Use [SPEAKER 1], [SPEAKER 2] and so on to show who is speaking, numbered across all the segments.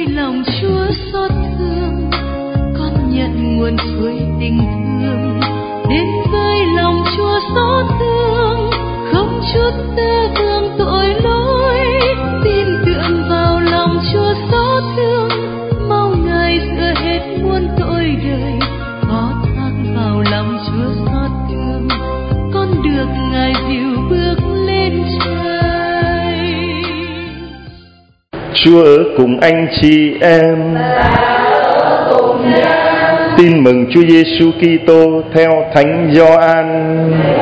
[SPEAKER 1] lòng Chúa xót thương, con nhận nguồn suối tình thương. Đến với lòng Chúa xót thương, không chút tơ vương tội lỗi. Tin tưởng vào lòng Chúa xót thương, mau Ngài rửa hết muôn tội đời. Có thang vào lòng Chúa xót thương, con được Ngài dìu bước lên trời.
[SPEAKER 2] Chúa ở cùng anh chị em. Tin mừng Chúa Giêsu Kitô theo Thánh Gioan.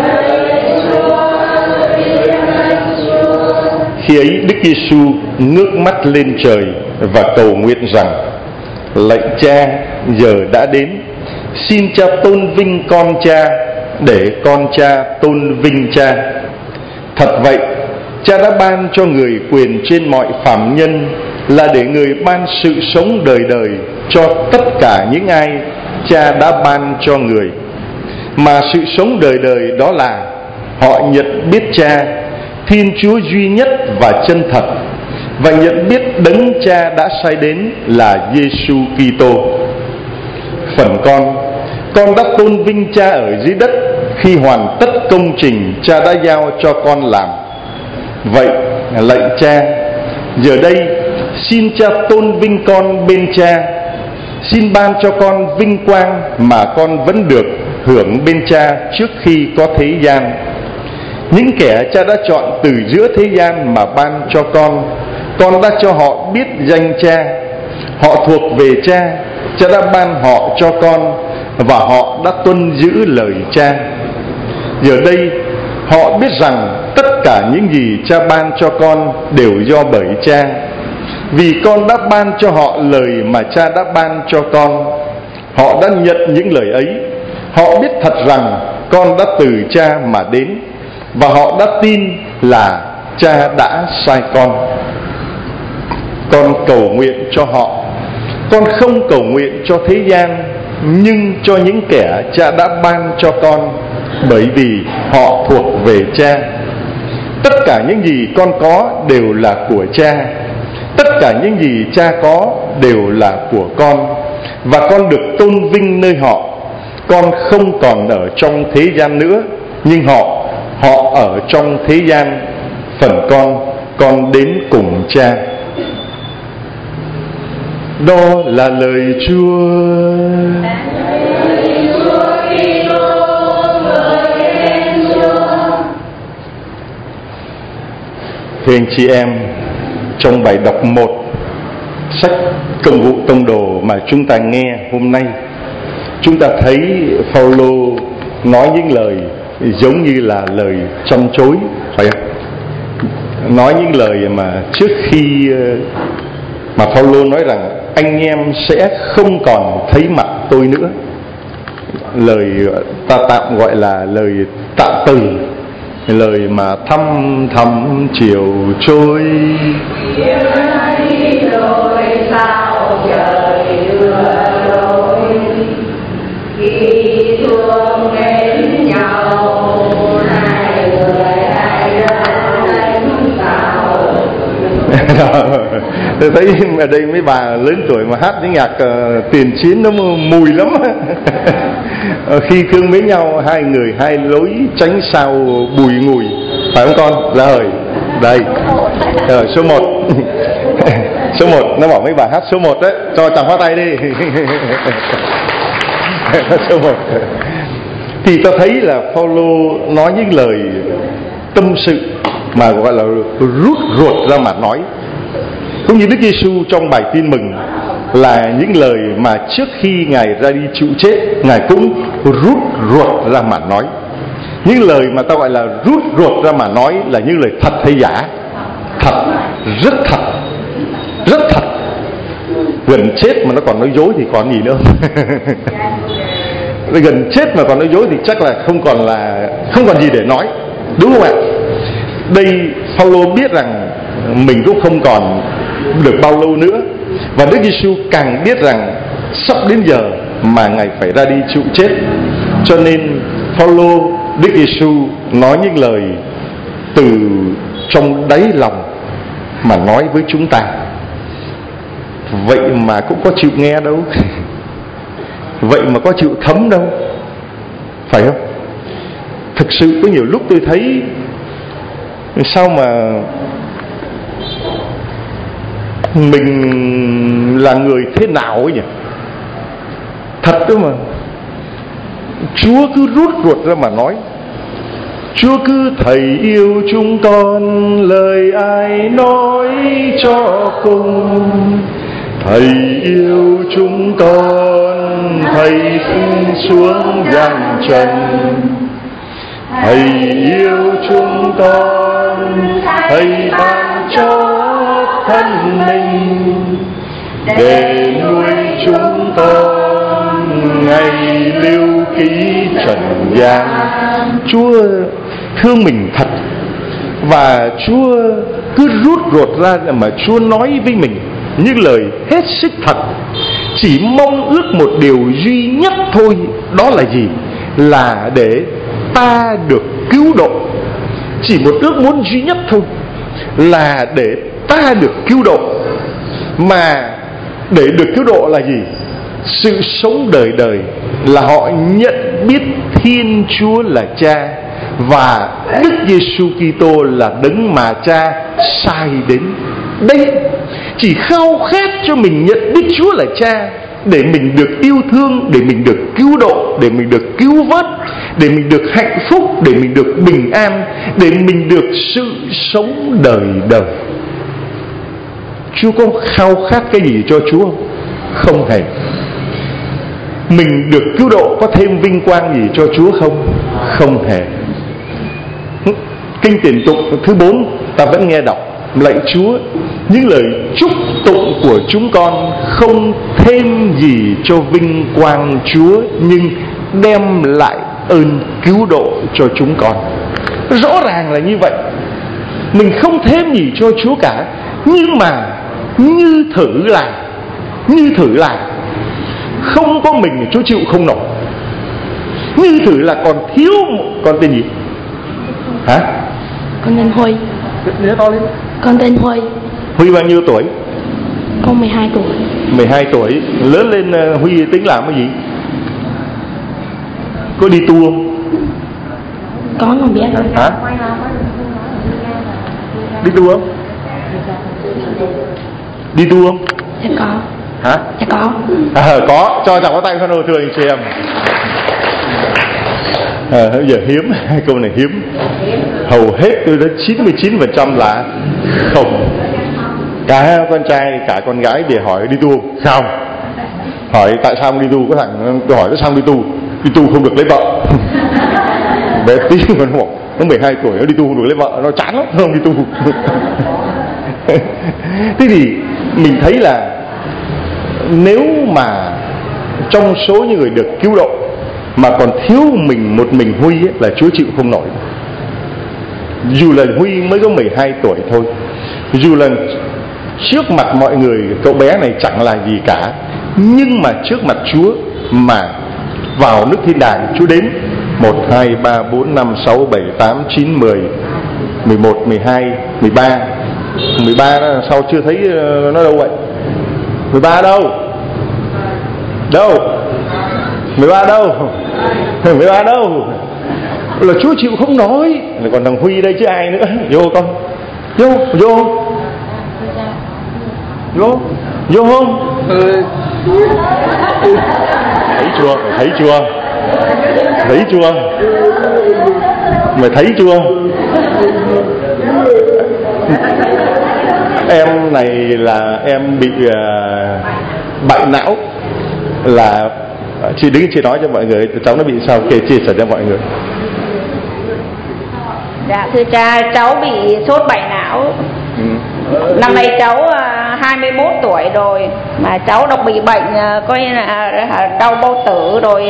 [SPEAKER 2] Khi ấy Đức Giêsu ngước mắt lên trời và cầu nguyện rằng: Lạy Cha, giờ đã đến, xin Cha tôn vinh con Cha, để con Cha tôn vinh Cha. Thật vậy, Cha đã ban cho người quyền trên mọi phàm nhân, là để người ban sự sống đời đời cho tất cả những ai Cha đã ban cho người. Mà sự sống đời đời đó là họ nhận biết Cha, Thiên Chúa duy nhất và chân thật, và nhận biết Đấng Cha đã sai đến là Giêsu Kitô. Phần con đã tôn vinh Cha ở dưới đất khi hoàn tất công trình Cha đã giao cho con làm. Vậy lạy Cha, giờ đây xin Cha tôn vinh con bên Cha, xin ban cho con vinh quang mà con vẫn được hưởng bên Cha trước khi có thế gian. Những kẻ Cha đã chọn từ giữa thế gian mà ban cho con đã cho họ biết danh Cha. Họ thuộc về Cha, Cha đã ban họ cho con, và họ đã tuân giữ lời Cha. Giờ đây họ biết rằng tất cả những gì Cha ban cho con đều do bởi Cha, vì con đã ban cho họ lời mà Cha đã ban cho con. Họ đã nhận những lời ấy. Họ biết thật rằng con đã từ Cha mà đến, và họ đã tin là Cha đã sai con. Con cầu nguyện cho họ. Con không cầu nguyện cho thế gian, nhưng cho những kẻ Cha đã ban cho con, bởi vì họ thuộc về Cha. Tất cả những gì con có đều là của Cha. Tất cả những gì Cha có đều là của con, và con được tôn vinh nơi họ. Con không còn ở trong thế gian nữa, nhưng họ ở trong thế gian. Phần con đến cùng Cha. Đó là lời Chúa. Thưa anh chị em, trong bài đọc 1 sách Công vụ Tông đồ mà chúng ta nghe hôm nay, chúng ta thấy Phaolô nói những lời giống như là lời chăm chối, phải không? Nói những lời mà trước khi mà Phaolô nói rằng anh em sẽ không còn thấy mặt tôi nữa. Lời ta tạm gọi là lời tạ từ, lời mà thăm thầm chiều trôi. Tôi thấy ở đây mấy bà lớn tuổi mà hát những nhạc tiền chiến nó mùi lắm. Khi thương mến nhau, hai người hai lối tránh sao bùi ngùi, phải không con? Rồi đây số 1. Số 1 nó bảo mấy bà hát số 1 đấy, cho chàng phát tay đi. Số 1 thì ta thấy là Phaolô nói những lời tâm sự mà gọi là rút ruột ra mà nói, cũng như Đức Giêsu trong bài tin mừng là những lời mà trước khi Ngài ra đi chịu chết, Ngài cũng rút ruột ra mà nói. Những lời mà ta gọi là rút ruột ra mà nói là những lời thật hay giả? Thật, rất thật, rất thật. Gần chết mà nó còn nói dối thì còn gì nữa. Gần chết mà còn nói dối thì chắc là không còn gì để nói, đúng không ạ? Đây Phaolô biết rằng mình cũng không còn được bao lâu nữa, và Đức Giêsu càng biết rằng sắp đến giờ mà Ngài phải ra đi chịu chết. Cho nên Phaolô, Đức Giêsu nói những lời từ trong đáy lòng mà nói với chúng ta. vậy mà cũng có chịu nghe đâu. Vậy mà có chịu thấm đâu, phải không? Thực sự có nhiều lúc tôi thấy sao mà mình là người thế nào ấy nhỉ? Thật đó mà, Chúa cứ rút ruột ra mà nói. Chúa cứ thầy yêu chúng con, lời ai nói cho cùng. Thầy yêu chúng con, thầy sinh xuống gian trần. Thầy yêu chúng con, thầy ban cho thân mình để nuôi chúng con ngày lưu ký trần gian. Chúa thương mình thật, và Chúa cứ rút ruột ra mà Chúa nói với mình những lời hết sức thật. Chỉ mong ước một điều duy nhất thôi, đó là gì? Là để ta được cứu độ. Chỉ một ước muốn duy nhất thôi, là để ta được cứu độ. Mà để được cứu độ là gì? Sự sống đời đời, là họ nhận biết Thiên Chúa là Cha và Đức Giêsu Kitô là đấng mà Cha sai đến. Đây, chỉ khao khát cho mình nhận biết Chúa là Cha, để mình được yêu thương, để mình được cứu độ, để mình được cứu vớt, để mình được hạnh phúc, để mình được bình an, để mình được sự sống đời đời. Chúa có khao khát cái gì cho Chúa không? Không hề. Mình được cứu độ có thêm vinh quang gì cho Chúa không? Không hề. Kinh Tiền Tụng thứ 4 ta vẫn nghe đọc: lạy Chúa, những lời chúc tụng của chúng con không thêm gì cho vinh quang Chúa, nhưng đem lại ơn cứu độ cho chúng con. Rõ ràng là như vậy. Mình không thêm gì cho Chúa cả, nhưng mà như thử là không có mình Chúa chịu không nổi. Như thử là còn thiếu một con tên gì? Hả?
[SPEAKER 1] Con tên Huy.
[SPEAKER 2] Nhớ to lên.
[SPEAKER 1] Con tên Huy.
[SPEAKER 2] Huy bao nhiêu tuổi?
[SPEAKER 1] Con 12 tuổi.
[SPEAKER 2] 12 tuổi. Lớn lên Huy tính làm cái gì? Có đi tu không?
[SPEAKER 1] Có, con biết.
[SPEAKER 2] Hả? Đi tu không? Đi tu không?
[SPEAKER 1] Dạ có.
[SPEAKER 2] Hả?
[SPEAKER 1] Dạ có.
[SPEAKER 2] Có. Cho chào tay con hồ thưa anh chị em. Giờ hiếm, câu này hiếm. Hầu hết tôi đã 99% là không. Cả con trai cả con gái để hỏi đi tu không? Hỏi tại sao không đi tu, có thằng tôi hỏi tại sao không đi tu? Đi tu không được lấy vợ. Bé tí con học nó 12 tuổi nó đi tu không được lấy vợ, nó chán lắm, không đi tu. Thế thì mình thấy là nếu mà trong số những người được cứu độ mà còn thiếu mình một mình Huy ấy, là Chúa chịu không nổi. Dù là Huy mới có 12 tuổi thôi, dù là trước mặt mọi người cậu bé này chẳng là gì cả, nhưng mà trước mặt Chúa mà vào nước thiên đàng, Chúa đếm 1, 2, 3, 4, 5, 6, 7, 8, 9, 10, 11, 12, 13. 13 đó, sao chưa thấy nó đâu vậy? 13 đâu? Đâu? 13 đâu? 13 đâu? Là Chúa chịu không nổi. Còn thằng Huy đây chứ ai nữa. Vô con. Vô không? Thấy chưa? Mày thấy chưa? Em này là em bị bại não. Là chị đứng chị nói cho mọi người cháu nó bị sao, kể chia sẻ cho mọi người.
[SPEAKER 3] Dạ thưa cha, cháu bị sốt bại não. Năm nay cháu 21 tuổi rồi, mà cháu đã bị bệnh coi như là đau bao tử rồi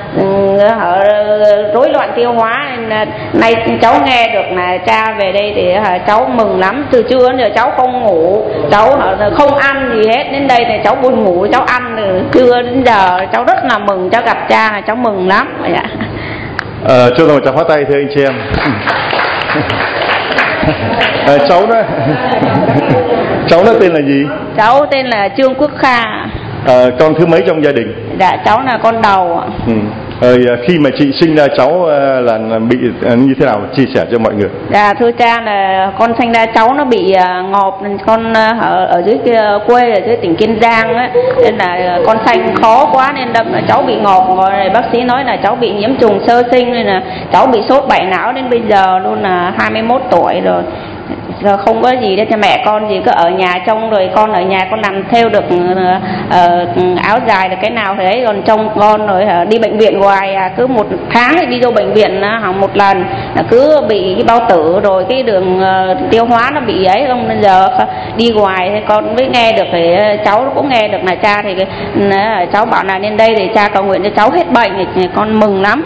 [SPEAKER 3] rối loạn tiêu hóa. Nên nay cháu nghe được là cha về đây thì cháu mừng lắm. Từ trưa đến giờ cháu không ngủ, cháu không ăn gì hết, đến đây thì cháu buồn ngủ, cháu ăn từ trưa đến giờ. Cháu rất là mừng, cháu gặp cha là cháu mừng lắm. Dạ.
[SPEAKER 2] Cho rồi cháu hóa tay thưa anh chị em. Cháu đó cháu nó tên là gì?
[SPEAKER 3] Cháu tên là Trương Quốc Kha.
[SPEAKER 2] Con thứ mấy trong gia đình?
[SPEAKER 3] Dạ cháu là con đầu ạ.
[SPEAKER 2] Khi mà chị sinh ra cháu là bị như thế nào, chia sẻ cho mọi người.
[SPEAKER 3] Dạ thưa cha, là con sinh ra cháu nó bị ngộp, con ở dưới quê ở dưới tỉnh Kiên Giang á, nên là con sanh khó quá nên đâm là cháu bị ngộp, rồi bác sĩ nói là cháu bị nhiễm trùng sơ sinh, nên là cháu bị sốt bại não đến bây giờ luôn, là 21 tuổi rồi. Giờ không có gì để cho mẹ con gì cứ ở nhà trông, rồi con ở nhà con làm theo được áo dài được cái nào thì ấy, còn trông con rồi đi bệnh viện hoài, cứ một tháng thì đi vô bệnh viện một lần, là cứ bị cái bao tử rồi cái đường tiêu hóa nó bị ấy, không bây giờ đi hoài thì con mới nghe được, thì cháu cũng nghe được là cha thì cháu bảo là lên đây để cha cầu nguyện cho cháu hết bệnh, thì con mừng lắm.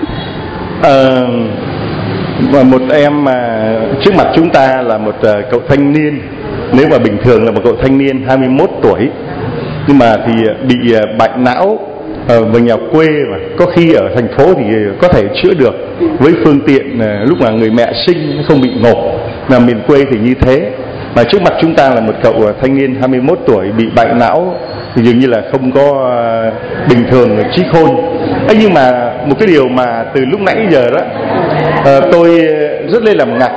[SPEAKER 2] Một em mà trước mặt chúng ta là một cậu thanh niên, nếu mà bình thường là một cậu thanh niên 21 tuổi, nhưng mà thì bị bệnh não ở nhà quê, mà có khi ở thành phố thì có thể chữa được với phương tiện lúc mà người mẹ sinh không bị ngộp, mà miền quê thì như thế. Mà trước mặt chúng ta là một cậu thanh niên 21 tuổi bị bệnh não, thì dường như là không có bình thường trí khôn. Nhưng mà một cái điều mà từ lúc nãy giờ đó tôi rất là ngạc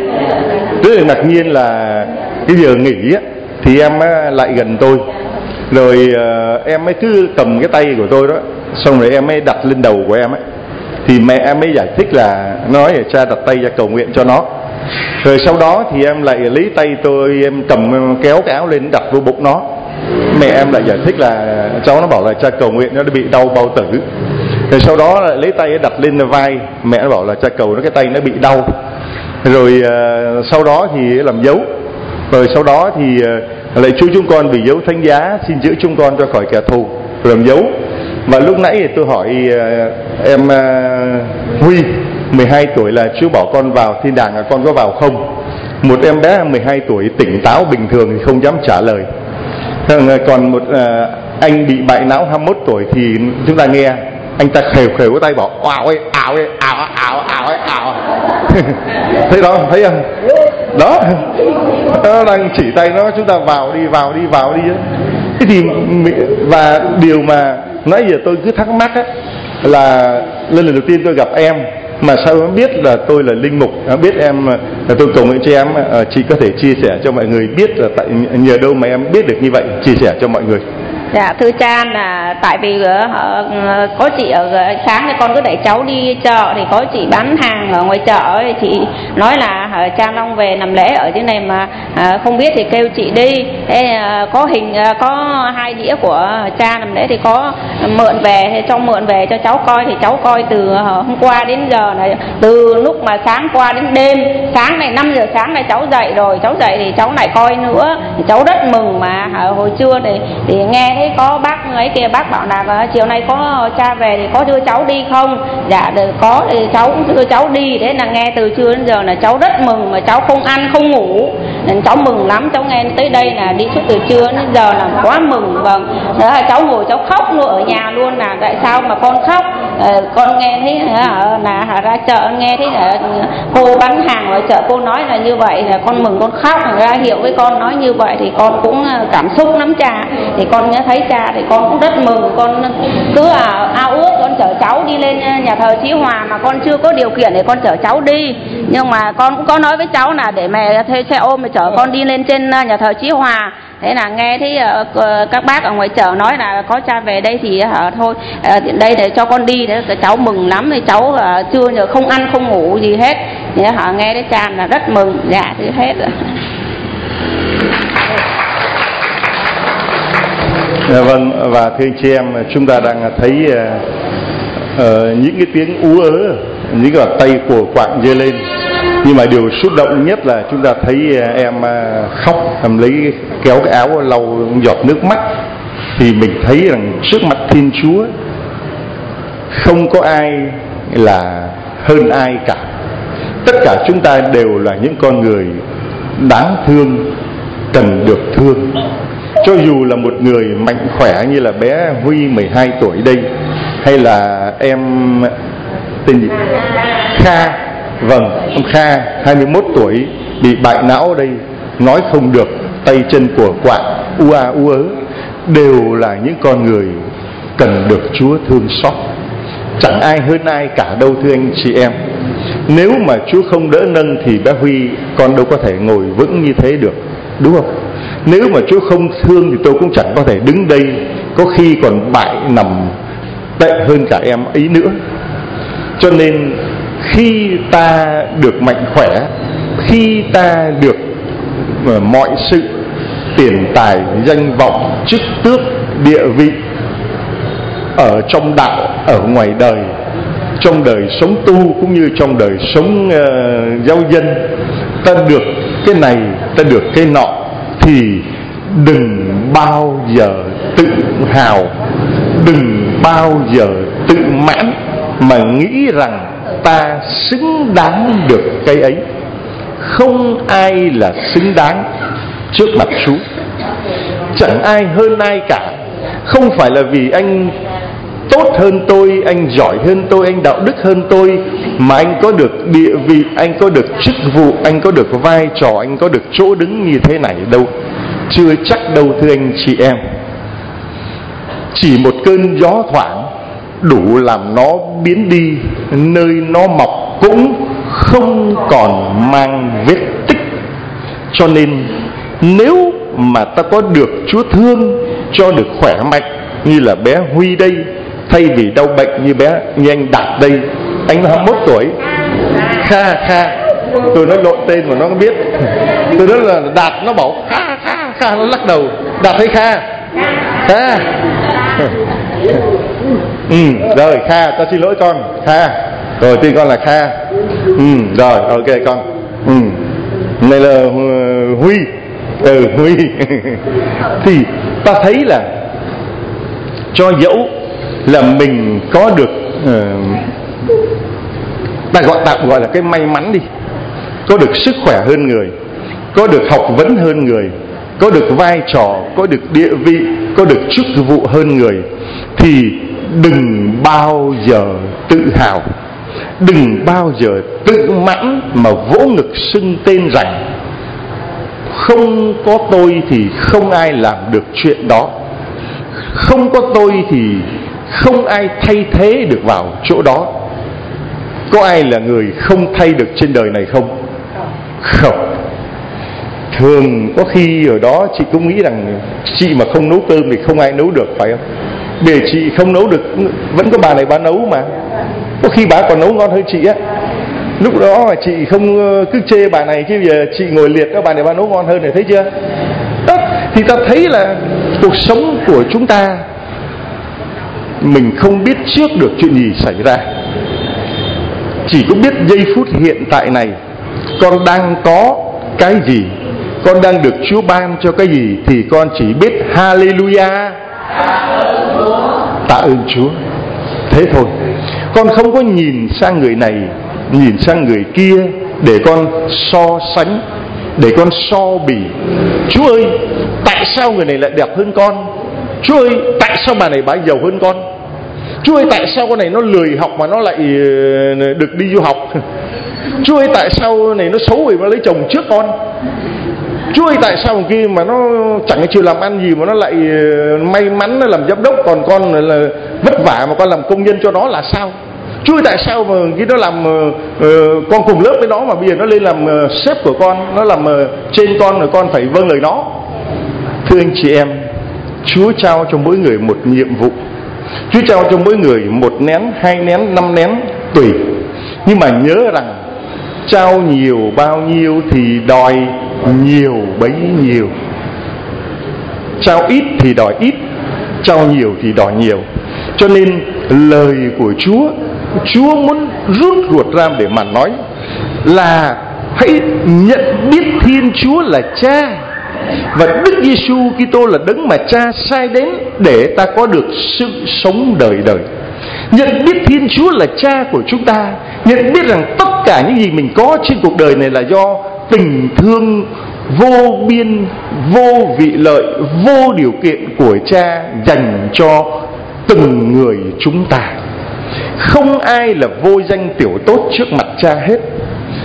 [SPEAKER 2] nhiên là cái giờ nghỉ á, thì em lại gần tôi, rồi em mới cứ cầm cái tay của tôi đó, xong rồi em mới đặt lên đầu của em ấy, thì mẹ em mới giải thích là nói là cha đặt tay ra cầu nguyện cho nó. Rồi sau đó thì em lại lấy tay tôi, em cầm kéo cái áo lên đặt vô bụng nó. Mẹ em lại giải thích là cháu nó bảo là cha cầu nguyện nó bị đau bao tử. Rồi sau đó lại lấy tay đặt lên vai, mẹ nó bảo là cha cầu nó cái tay nó bị đau. Rồi sau đó thì làm dấu. Rồi sau đó thì lại chú chúng con vì dấu thánh giá xin giữ chúng con cho khỏi kẻ thù, làm dấu. Và lúc nãy thì tôi hỏi em Huy 12 tuổi là Chúa bảo con vào thiên đàng là con có vào không? Một em bé 12 tuổi tỉnh táo bình thường thì không dám trả lời. Còn một anh bị bại não 21 tuổi thì chúng ta nghe anh ta khều cái tay bảo ào ấy, ào ấy, ào ào ào ấy, ào. Thấy đó, thấy không? Đó, nó đang chỉ tay nó, chúng ta vào đi. Thế thì và điều mà nãy giờ tôi cứ thắc mắc á, là lần đầu tiên tôi gặp em mà sao em biết là tôi là linh mục, biết em là tôi cầu nguyện cho em, chị có thể chia sẻ cho mọi người biết là nhờ đâu mà em biết được như vậy, chia sẻ cho mọi người.
[SPEAKER 3] Dạ thưa cha, là tại vì có chị ở sáng thì con cứ để cháu đi chợ, thì có chị bán hàng ở ngoài chợ ấy, chị nói là cha Long về làm lễ ở dưới này mà không biết thì kêu chị đi. Thế có 2 đĩa của cha làm lễ thì có mượn về, thì cho mượn về cho cháu coi, thì cháu coi từ hôm qua đến giờ này, từ lúc mà sáng qua đến đêm. Sáng này 5 giờ sáng này cháu dậy rồi, cháu dậy thì cháu lại coi nữa, thì cháu rất mừng. Mà hồi trưa này thì nghe thấy có bác ấy kia, bác bảo là chiều nay có cha về thì có đưa cháu đi không? Dạ có, thì cháu cũng đưa cháu đi. Thế là nghe từ trưa đến giờ là cháu rất mừng, mà cháu không ăn không ngủ nên cháu mừng lắm. Cháu nghe tới đây là đi suốt từ trưa đến giờ là quá mừng. Vâng, thế là cháu ngồi cháu khóc luôn ở nhà luôn, là tại sao mà con khóc? Con nghe thấy là ra chợ nghe thấy là cô bán hàng ở chợ, cô nói là như vậy là con mừng con khóc. Ra hiệu với con nói như vậy thì con cũng cảm xúc lắm cha. Thì con thấy cha thì con cũng rất mừng, con cứ ao ước con chở cháu đi lên nhà thờ Chí Hòa, mà con chưa có điều kiện để con chở cháu đi. Nhưng mà con cũng có nói với cháu là để mẹ thuê xe ôm để chở con đi lên trên nhà thờ Chí Hòa. Thế là nghe thấy các bác ở ngoài chợ nói là có cha về đây thì thôi đây để cho con đi. Thế cháu mừng lắm, thì cháu chưa giờ không ăn không ngủ gì hết. Thế nghe thấy cha là rất mừng. Dạ thì hết rồi.
[SPEAKER 2] Vâng, và thưa anh chị em, chúng ta đang thấy những cái tiếng ú ớ, những cái tay của quạng giơ lên. Nhưng mà điều xúc động nhất là chúng ta thấy em khóc, em lấy kéo cái áo lau giọt nước mắt. Thì mình thấy rằng trước mặt Thiên Chúa không có ai là hơn ai cả. Tất cả chúng ta đều là những con người đáng thương, cần được thương. Cho dù là một người mạnh khỏe như là bé Huy 12 tuổi đây, hay là em tên gì? Kha, vâng, ông Kha 21 tuổi bị bại não ở đây, nói không được, tay chân của quạng, u ớ, đều là những con người cần được Chúa thương xót. Chẳng ai hơn ai cả đâu thưa anh chị em. Nếu mà Chúa không đỡ nâng thì bé Huy con đâu có thể ngồi vững như thế được, đúng không? Nếu mà Chúa không thương thì tôi cũng chẳng có thể đứng đây, có khi còn bại nằm tệ hơn cả em ấy nữa. Cho nên khi ta được mạnh khỏe, khi ta được mọi sự tiền tài, danh vọng, chức tước, địa vị ở trong đạo, ở ngoài đời, trong đời sống tu cũng như trong đời sống giáo dân, ta được cái này, ta được cái nọ, thì đừng bao giờ tự hào, đừng bao giờ tự mãn mà nghĩ rằng ta xứng đáng được cái ấy. Không ai là xứng đáng trước mặt Chúa. Chẳng ai hơn ai cả. Không phải là vì anh tốt hơn tôi, anh giỏi hơn tôi, anh đạo đức hơn tôi mà anh có được địa vị, anh có được chức vụ, anh có được vai trò, anh có được chỗ đứng như thế này đâu. Chưa chắc đâu thưa anh chị em. Chỉ một cơn gió thoảng đủ làm nó biến đi, nơi nó mọc cũng không còn mang vết tích. Cho nên nếu mà ta có được Chúa thương, cho được khỏe mạnh như là bé Huy đây, thay vì đau bệnh như anh Đạt đây, anh 21 tuổi, Kha, tôi nói lộn tên mà nó không biết. Tôi nói là Đạt, nó bảo Kha, nó lắc đầu. Đạt hay Kha? Rồi Kha, ta xin lỗi con, Kha. Rồi tên con là Kha. Rồi ok con. Này là Huy. Huy. Thì ta thấy là cho dẫu là mình có được ta tạm gọi là cái may mắn đi, có được sức khỏe hơn người, có được học vấn hơn người, có được vai trò, có được địa vị, có được chức vụ hơn người, thì đừng bao giờ tự hào, đừng bao giờ tự mãn mà vỗ ngực xưng tên rằng không có tôi thì không ai làm được chuyện đó, không có tôi thì không ai thay thế được vào chỗ đó. Có ai là người không thay được trên đời này không? Không. Thường có khi ở đó chị cũng nghĩ rằng chị mà không nấu cơm thì không ai nấu được, phải không? Để chị không nấu được, vẫn có bà này bà nấu mà. Có khi bà còn nấu ngon hơn chị á. Lúc đó mà chị không cứ chê bà này, chứ giờ chị ngồi liệt các bà này bà nấu ngon hơn, này thấy chưa? Đó, thì ta thấy là cuộc sống của chúng ta, mình không biết trước được chuyện gì xảy ra. Chỉ có biết giây phút hiện tại này con đang có cái gì, con đang được Chúa ban cho cái gì, thì con chỉ biết Hallelujah, tạ ơn Chúa. Thế thôi. Con không có nhìn sang người này, nhìn sang người kia để con so sánh, để con so bì. Chúa ơi, tại sao người này lại đẹp hơn con? Chúa ơi, tại sao bà này bà giàu hơn con? Chúa ơi, tại sao con này nó lười học mà nó lại được đi du học? Chúa ơi, tại sao này nó xấu vì nó lấy chồng trước con? Chúa ơi, tại sao kia mà nó chẳng chịu làm ăn gì mà nó lại may mắn nó làm giám đốc, còn con là vất vả mà con làm công nhân cho nó là sao? Chúa ơi, tại sao mà khi nó làm con cùng lớp với nó mà bây giờ nó lên làm sếp của con, nó làm trên con rồi con phải vâng lời nó? Thưa anh chị em, Chúa trao cho mỗi người một nhiệm vụ. Chúa trao cho mỗi người 1 nén, 2 nén, 5 nén tùy. Nhưng mà nhớ rằng trao nhiều bao nhiêu thì đòi nhiều bấy nhiêu. Trao ít thì đòi ít, trao nhiều thì đòi nhiều. Cho nên lời của Chúa muốn rút ruột ra để mà nói là hãy nhận biết Thiên Chúa là Cha, và Đức Giêsu Kitô là đấng mà Cha sai đến để ta có được sự sống đời đời. Nhận biết Thiên Chúa là Cha của chúng ta, nhận biết rằng tất cả những gì mình có trên cuộc đời này là do tình thương vô biên, vô vị lợi, vô điều kiện của Cha dành cho từng người chúng ta. Không ai là vô danh tiểu tốt trước mặt Cha hết.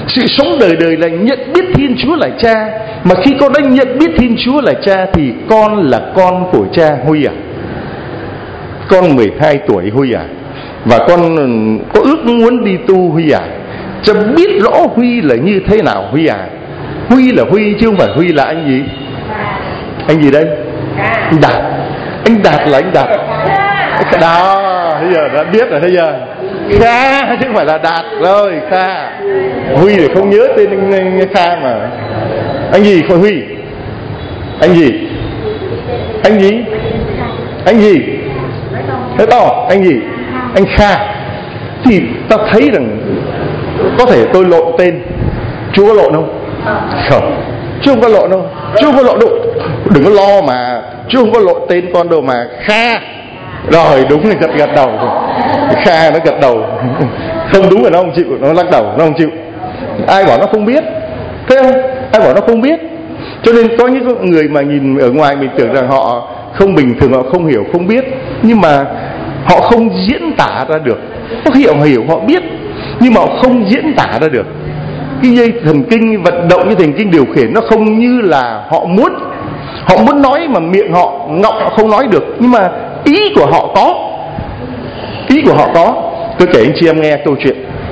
[SPEAKER 2] Sự sống đời đời là nhận biết Thiên Chúa là Cha. Mà khi con đã nhận biết Thiên Chúa là Cha thì con là con của Cha. Huy à, con 12 tuổi Huy à, và con có ước muốn đi tu Huy à, cho biết rõ Huy là như thế nào Huy à. Huy là Huy chứ không phải Huy là anh gì. Anh gì đây? Anh Đạt. Anh Đạt là anh Đạt đó. Bây giờ đã biết rồi. Bây giờ Kha chứ không phải là Đạt rồi. Kha. Huy thì không nhớ tên anh Kha mà. Anh gì phải Huy? Anh gì? Anh gì? Anh gì? Nói to. Anh gì? Anh Kha. Thì ta thấy rằng có thể tôi lộn tên. Chú có lộn không? Không, chú không có lộn đâu. Chú không có lộn đâu. Đừng có lo mà. Chú không có lộn tên con đâu mà. Kha. Rồi đúng là gật đầu. Kha nó gật đầu. Không đúng rồi nó không chịu. Nó lắc đầu, nó không chịu. Ai bảo nó không biết? Thấy không? Ai bảo nó không biết? Cho nên có những người mà nhìn ở ngoài mình tưởng rằng họ không bình thường, họ không hiểu, không biết. Nhưng mà họ không diễn tả ra được. Có khi họ hiểu, họ biết, nhưng mà họ không diễn tả ra được. Cái dây thần kinh vận động, cái thần kinh điều khiển nó không như là họ muốn. Họ muốn nói mà miệng họ ngọng họ không nói được. Nhưng mà ý của họ có. Ý của họ có. Tôi kể anh chị em nghe câu chuyện.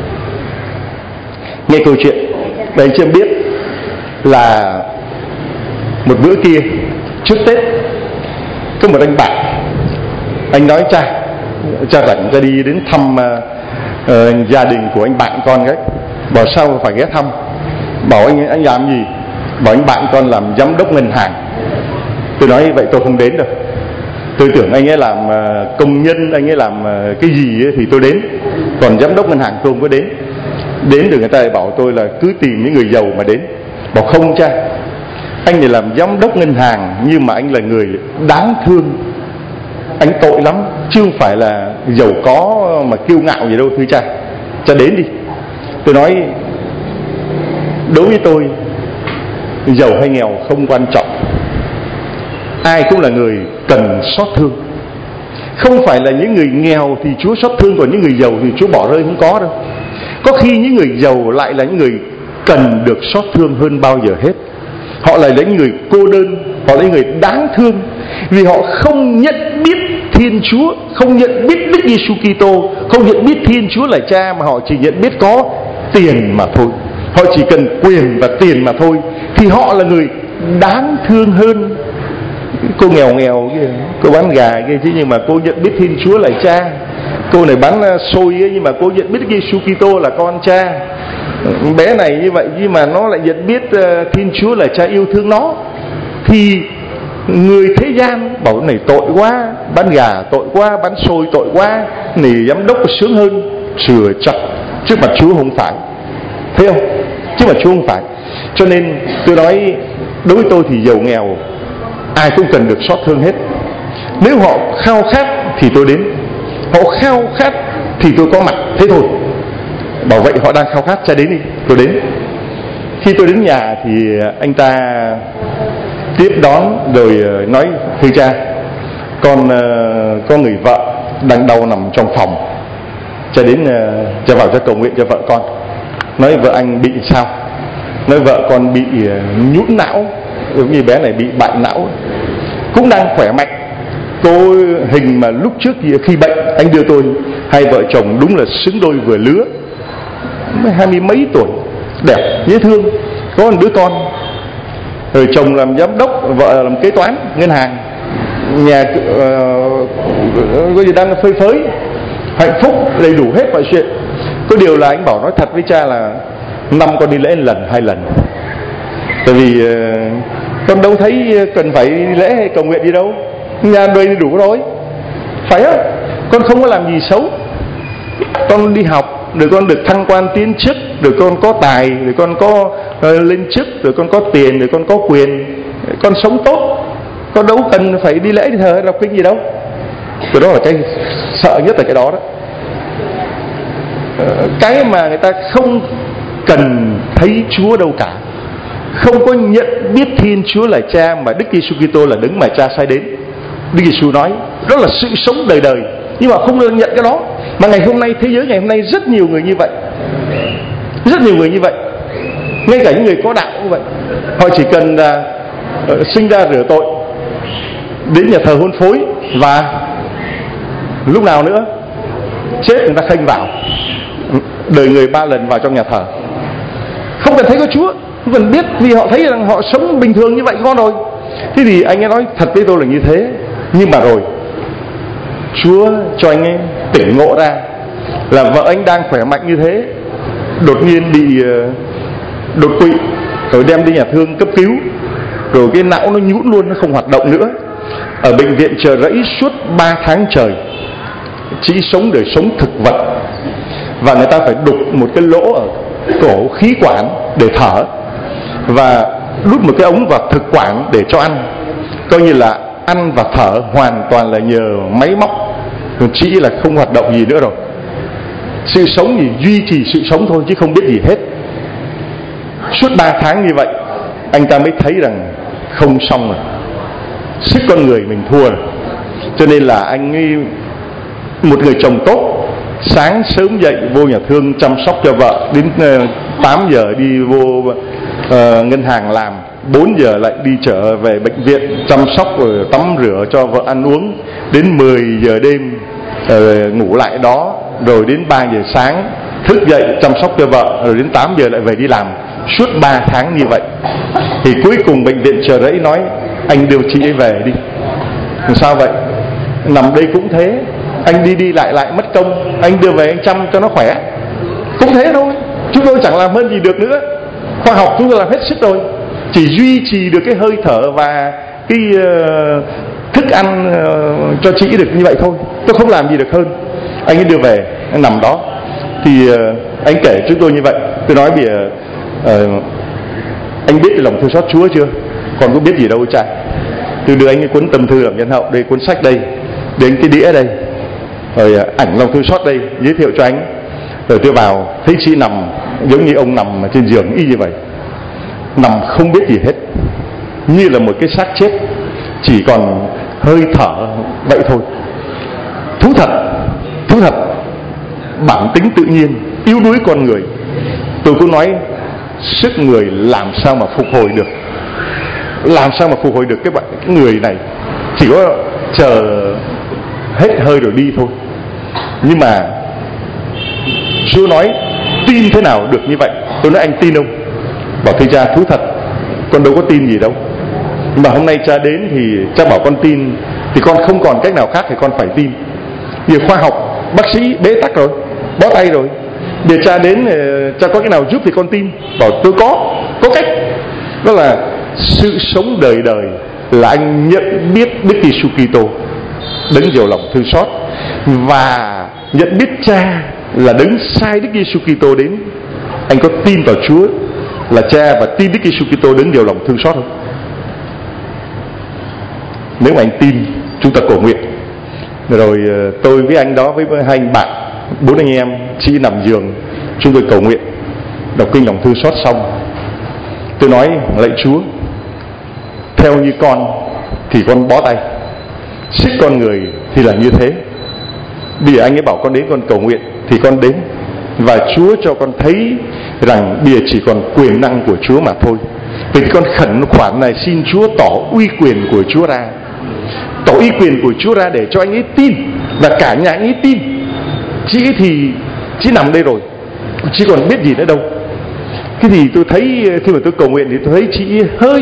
[SPEAKER 2] Nghe câu chuyện để anh chị em biết là một bữa kia trước Tết, có một anh bạn. Anh nói cha rảnh ra đi đến thăm gia đình của anh bạn con đấy. Bảo sao phải ghé thăm? Bảo anh làm gì? Bảo anh bạn con làm giám đốc ngân hàng. Tôi nói vậy tôi không đến đâu. Tôi tưởng anh ấy làm công nhân, anh ấy làm cái gì ấy thì tôi đến. Còn giám đốc ngân hàng tôi không có đến. Đến được người ta bảo tôi là cứ tìm những người giàu mà đến. Bảo không cha, anh này làm giám đốc ngân hàng nhưng mà anh là người đáng thương. Anh tội lắm, chứ không phải là giàu có mà kiêu ngạo gì đâu thưa cha. Cha đến đi. Tôi nói đối với tôi, giàu hay nghèo không quan trọng. Ai cũng là người cần xót thương. Không phải là những người nghèo thì Chúa xót thương, còn những người giàu thì Chúa bỏ rơi, không có đâu. Có khi những người giàu lại là những người cần được xót thương hơn bao giờ hết. Họ là những người cô đơn, họ là những người đáng thương, vì họ không nhận biết Thiên Chúa, không nhận biết Đức Giêsu Kitô, không nhận biết Thiên Chúa là Cha, mà họ chỉ nhận biết có tiền mà thôi. Họ chỉ cần quyền và tiền mà thôi. Thì họ là người đáng thương hơn cô nghèo kia, cô bán gà kia chứ, nhưng mà cô nhận biết Thiên Chúa là Cha. Cô này bán xôi ấy, nhưng mà cô nhận biết Đức Giêsu Kitô là con Cha. Bé này như vậy nhưng mà nó lại nhận biết Thiên Chúa là Cha yêu thương nó. Thì người thế gian bảo này tội quá, bán gà tội quá, bán xôi tội quá, này giám đốc sướng hơn. Sửa chặt trước mặt Chúa không phải. Thấy không? Trước mặt Chúa không phải. Cho nên tôi nói đối với tôi thì giàu nghèo ai cũng cần được xót thương hết. Nếu họ khao khát thì tôi đến, họ khao khát thì tôi có mặt, thế thôi. Bảo vậy họ đang khao khát, cha đến đi, tôi đến. Khi tôi đến nhà thì anh ta tiếp đón rồi nói thưa cha, con có người vợ đang đau nằm trong phòng. Cha đến, cha vào cha cầu nguyện cho vợ con. Nói vợ anh bị sao? Nói vợ con bị nhũn não, giống như bé này bị bại não, cũng đang khỏe mạnh. Cô hình mà lúc trước khi bệnh anh đưa tôi, hai vợ chồng đúng là xứng đôi vừa lứa, 20 mấy tuổi, đẹp dễ thương, có một đứa con. Rồi chồng làm giám đốc, vợ làm kế toán ngân hàng, nhà có gì đang phơi phới, hạnh phúc đầy đủ hết mọi chuyện. Có điều là anh bảo nói thật với cha là năm con đi lễ 1 lần 2 lần. Tại vì con đâu thấy cần phải đi lễ hay cầu nguyện gì đâu, nhà đầy đủ rồi, phải không? Con không có làm gì xấu. Con đi học rồi con được thăng quan tiến chức, rồi con có tài, rồi con có lên chức, rồi con có tiền, rồi con có quyền, con sống tốt. Con đâu cần phải đi lễ đi thờ đọc kinh gì đâu. Cái đó là cái sợ nhất là cái đó đó. Cái mà người ta không cần thấy Chúa đâu cả, không có nhận biết Thiên Chúa là Cha, mà Đức Giêsu Kitô là đấng mà Cha sai đến. Đức Giêsu nói đó là sự sống đời đời, nhưng mà không được nhận cái đó. Mà ngày hôm nay, thế giới ngày hôm nay rất nhiều người như vậy, rất nhiều người như vậy. Ngay cả những người có đạo cũng vậy. Họ chỉ cần sinh ra rửa tội, đến nhà thờ hôn phối, và lúc nào nữa chết người ta khênh vào, đời người 3 lần vào trong nhà thờ, không cần thấy có Chúa, không cần biết, vì họ thấy rằng họ sống bình thường như vậy ngon rồi. Thế thì anh ấy nói thật với tôi là như thế. Nhưng mà rồi Chúa cho anh ấy tỉnh ngộ ra là vợ anh đang khỏe mạnh như thế, đột nhiên bị đột quỵ, rồi đem đi nhà thương cấp cứu, rồi cái não nó nhũn luôn, nó không hoạt động nữa. Ở bệnh viện Chợ Rẫy suốt 3 tháng trời, chỉ sống đời sống thực vật, và người ta phải đục một cái lỗ ở cổ khí quản để thở, và đút một cái ống vào thực quản để cho ăn. Coi như là ăn và thở hoàn toàn là nhờ máy móc, chỉ là không hoạt động gì nữa rồi. Sự sống thì duy trì sự sống thôi, chứ không biết gì hết. Suốt 3 tháng như vậy, anh ta mới thấy rằng không xong rồi, sức con người mình thua rồi. Cho nên là anh ấy, một người chồng tốt, sáng sớm dậy vô nhà thương chăm sóc cho vợ, đến 8 giờ đi vô ngân hàng làm, 4 giờ lại đi trở về bệnh viện chăm sóc rồi tắm rửa cho vợ ăn uống, đến 10 giờ đêm ngủ lại đó, rồi đến 3 giờ sáng thức dậy chăm sóc cho vợ, rồi đến 8 giờ lại về đi làm, suốt 3 tháng như vậy. Thì cuối cùng bệnh viện Chợ Rẫy nói anh đưa chị ấy về đi. Sao vậy? Nằm đây cũng thế, anh đi lại mất công, anh đưa về anh chăm cho nó khỏe, cũng thế thôi. Chúng tôi chẳng làm hơn gì được nữa. Khoa học chúng tôi làm hết sức rồi, chỉ duy trì được cái hơi thở và cái thức ăn cho chị được như vậy thôi. Tôi không làm gì được hơn. Anh ấy đưa về, anh nằm đó. Thì anh kể chúng tôi như vậy. Tôi nói bây giờ anh biết lòng thương xót Chúa chưa? Còn có biết gì đâu cha. Tôi đưa anh cái cuốn Tâm Thư Làm Nhân Hậu đây, cuốn sách đây, đến cái đĩa đây, rồi ảnh lòng thương xót đây, giới thiệu cho anh. Rồi tôi vào thấy chị nằm giống như ông nằm trên giường y như vậy, nằm không biết gì hết, như là một cái xác chết, chỉ còn hơi thở vậy thôi. Thú thật, bản tính tự nhiên yếu đuối con người. Tôi cũng nói sức người làm sao mà phục hồi được, làm sao mà phục hồi được cái người này, chỉ có chờ hết hơi rồi đi thôi. Nhưng mà Chúa nói tin thế nào được như vậy? Tôi nói anh tin không? Bảo thưa cha, thú thật con đâu có tin gì đâu, nhưng mà hôm nay cha đến thì cha bảo con tin, thì con không còn cách nào khác thì con phải tin. Vì khoa học bác sĩ bế tắc rồi, bó tay rồi, để cha đến cha có cái nào giúp thì con tin. Bảo tôi có cách, đó là sự sống đời đời là anh nhận biết Đức Giêsu Kitô đấng nhiều lòng thương xót, và nhận biết cha là đấng sai Đức Giêsu Kitô đến. Anh có tin vào Chúa là cha và tin Đức Giêsu Kitô đấng nhiều lòng thương xót không? Nếu mà anh tin, chúng ta cầu nguyện. Rồi tôi với anh đó, với hai anh bạn, 4 anh em chỉ nằm giường, chúng tôi cầu nguyện, đọc kinh lòng thương xót xong, tôi nói lạy Chúa, theo như con thì con bó tay, sức con người thì là như thế. Bây giờ anh ấy bảo con đến con cầu nguyện thì con đến, và Chúa cho con thấy rằng bây giờ chỉ còn quyền năng của Chúa mà thôi. Vì con khẩn khoản này xin Chúa tỏ uy quyền của Chúa ra, tỏ uy quyền của Chúa ra để cho anh ấy tin, và cả nhà anh ấy tin. Chị thì chị nằm đây rồi, chị còn biết gì nữa đâu. Thế thì tôi thấy khi mà tôi cầu nguyện thì tôi thấy chị hơi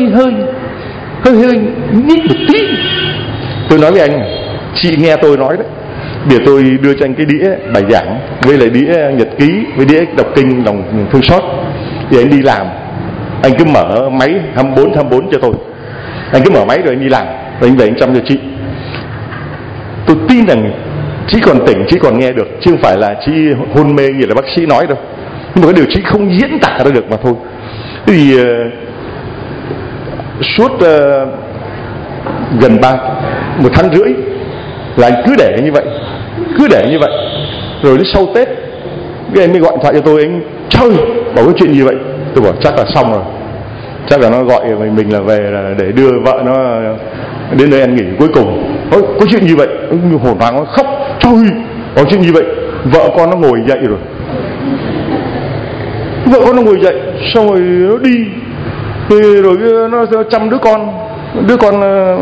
[SPEAKER 2] nhích một tí. Tôi nói với anh, chị nghe tôi nói đấy, để tôi đưa cho anh cái đĩa bài giảng với lại đĩa nhật ký với đĩa đọc kinh lòng thương xót, thì anh đi làm, anh cứ mở máy 24 cho tôi, anh cứ mở máy rồi anh đi làm, rồi anh về anh chăm cho chị. Tôi tin rằng chị còn tỉnh, chị còn nghe được, chứ không phải là chị hôn mê như là bác sĩ nói đâu. Nhưng mà cái điều chị không diễn tả ra được mà thôi. Thế thì suốt gần 1 tháng rưỡi là anh cứ để như vậy, rồi đến sau Tết cái anh mới gọi điện thoại cho tôi, anh trời bảo cái chuyện gì vậy. Tôi bảo chắc là xong rồi, chắc là nó gọi mình là về là để đưa vợ nó đến nơi ăn nghỉ cuối cùng. Có chuyện gì vậy? Anh hồn hoảng nó khóc, trời có chuyện gì vậy? Vợ con nó ngồi dậy rồi. Vợ con nó ngồi dậy, xong rồi nó đi, rồi nó chăm đứa con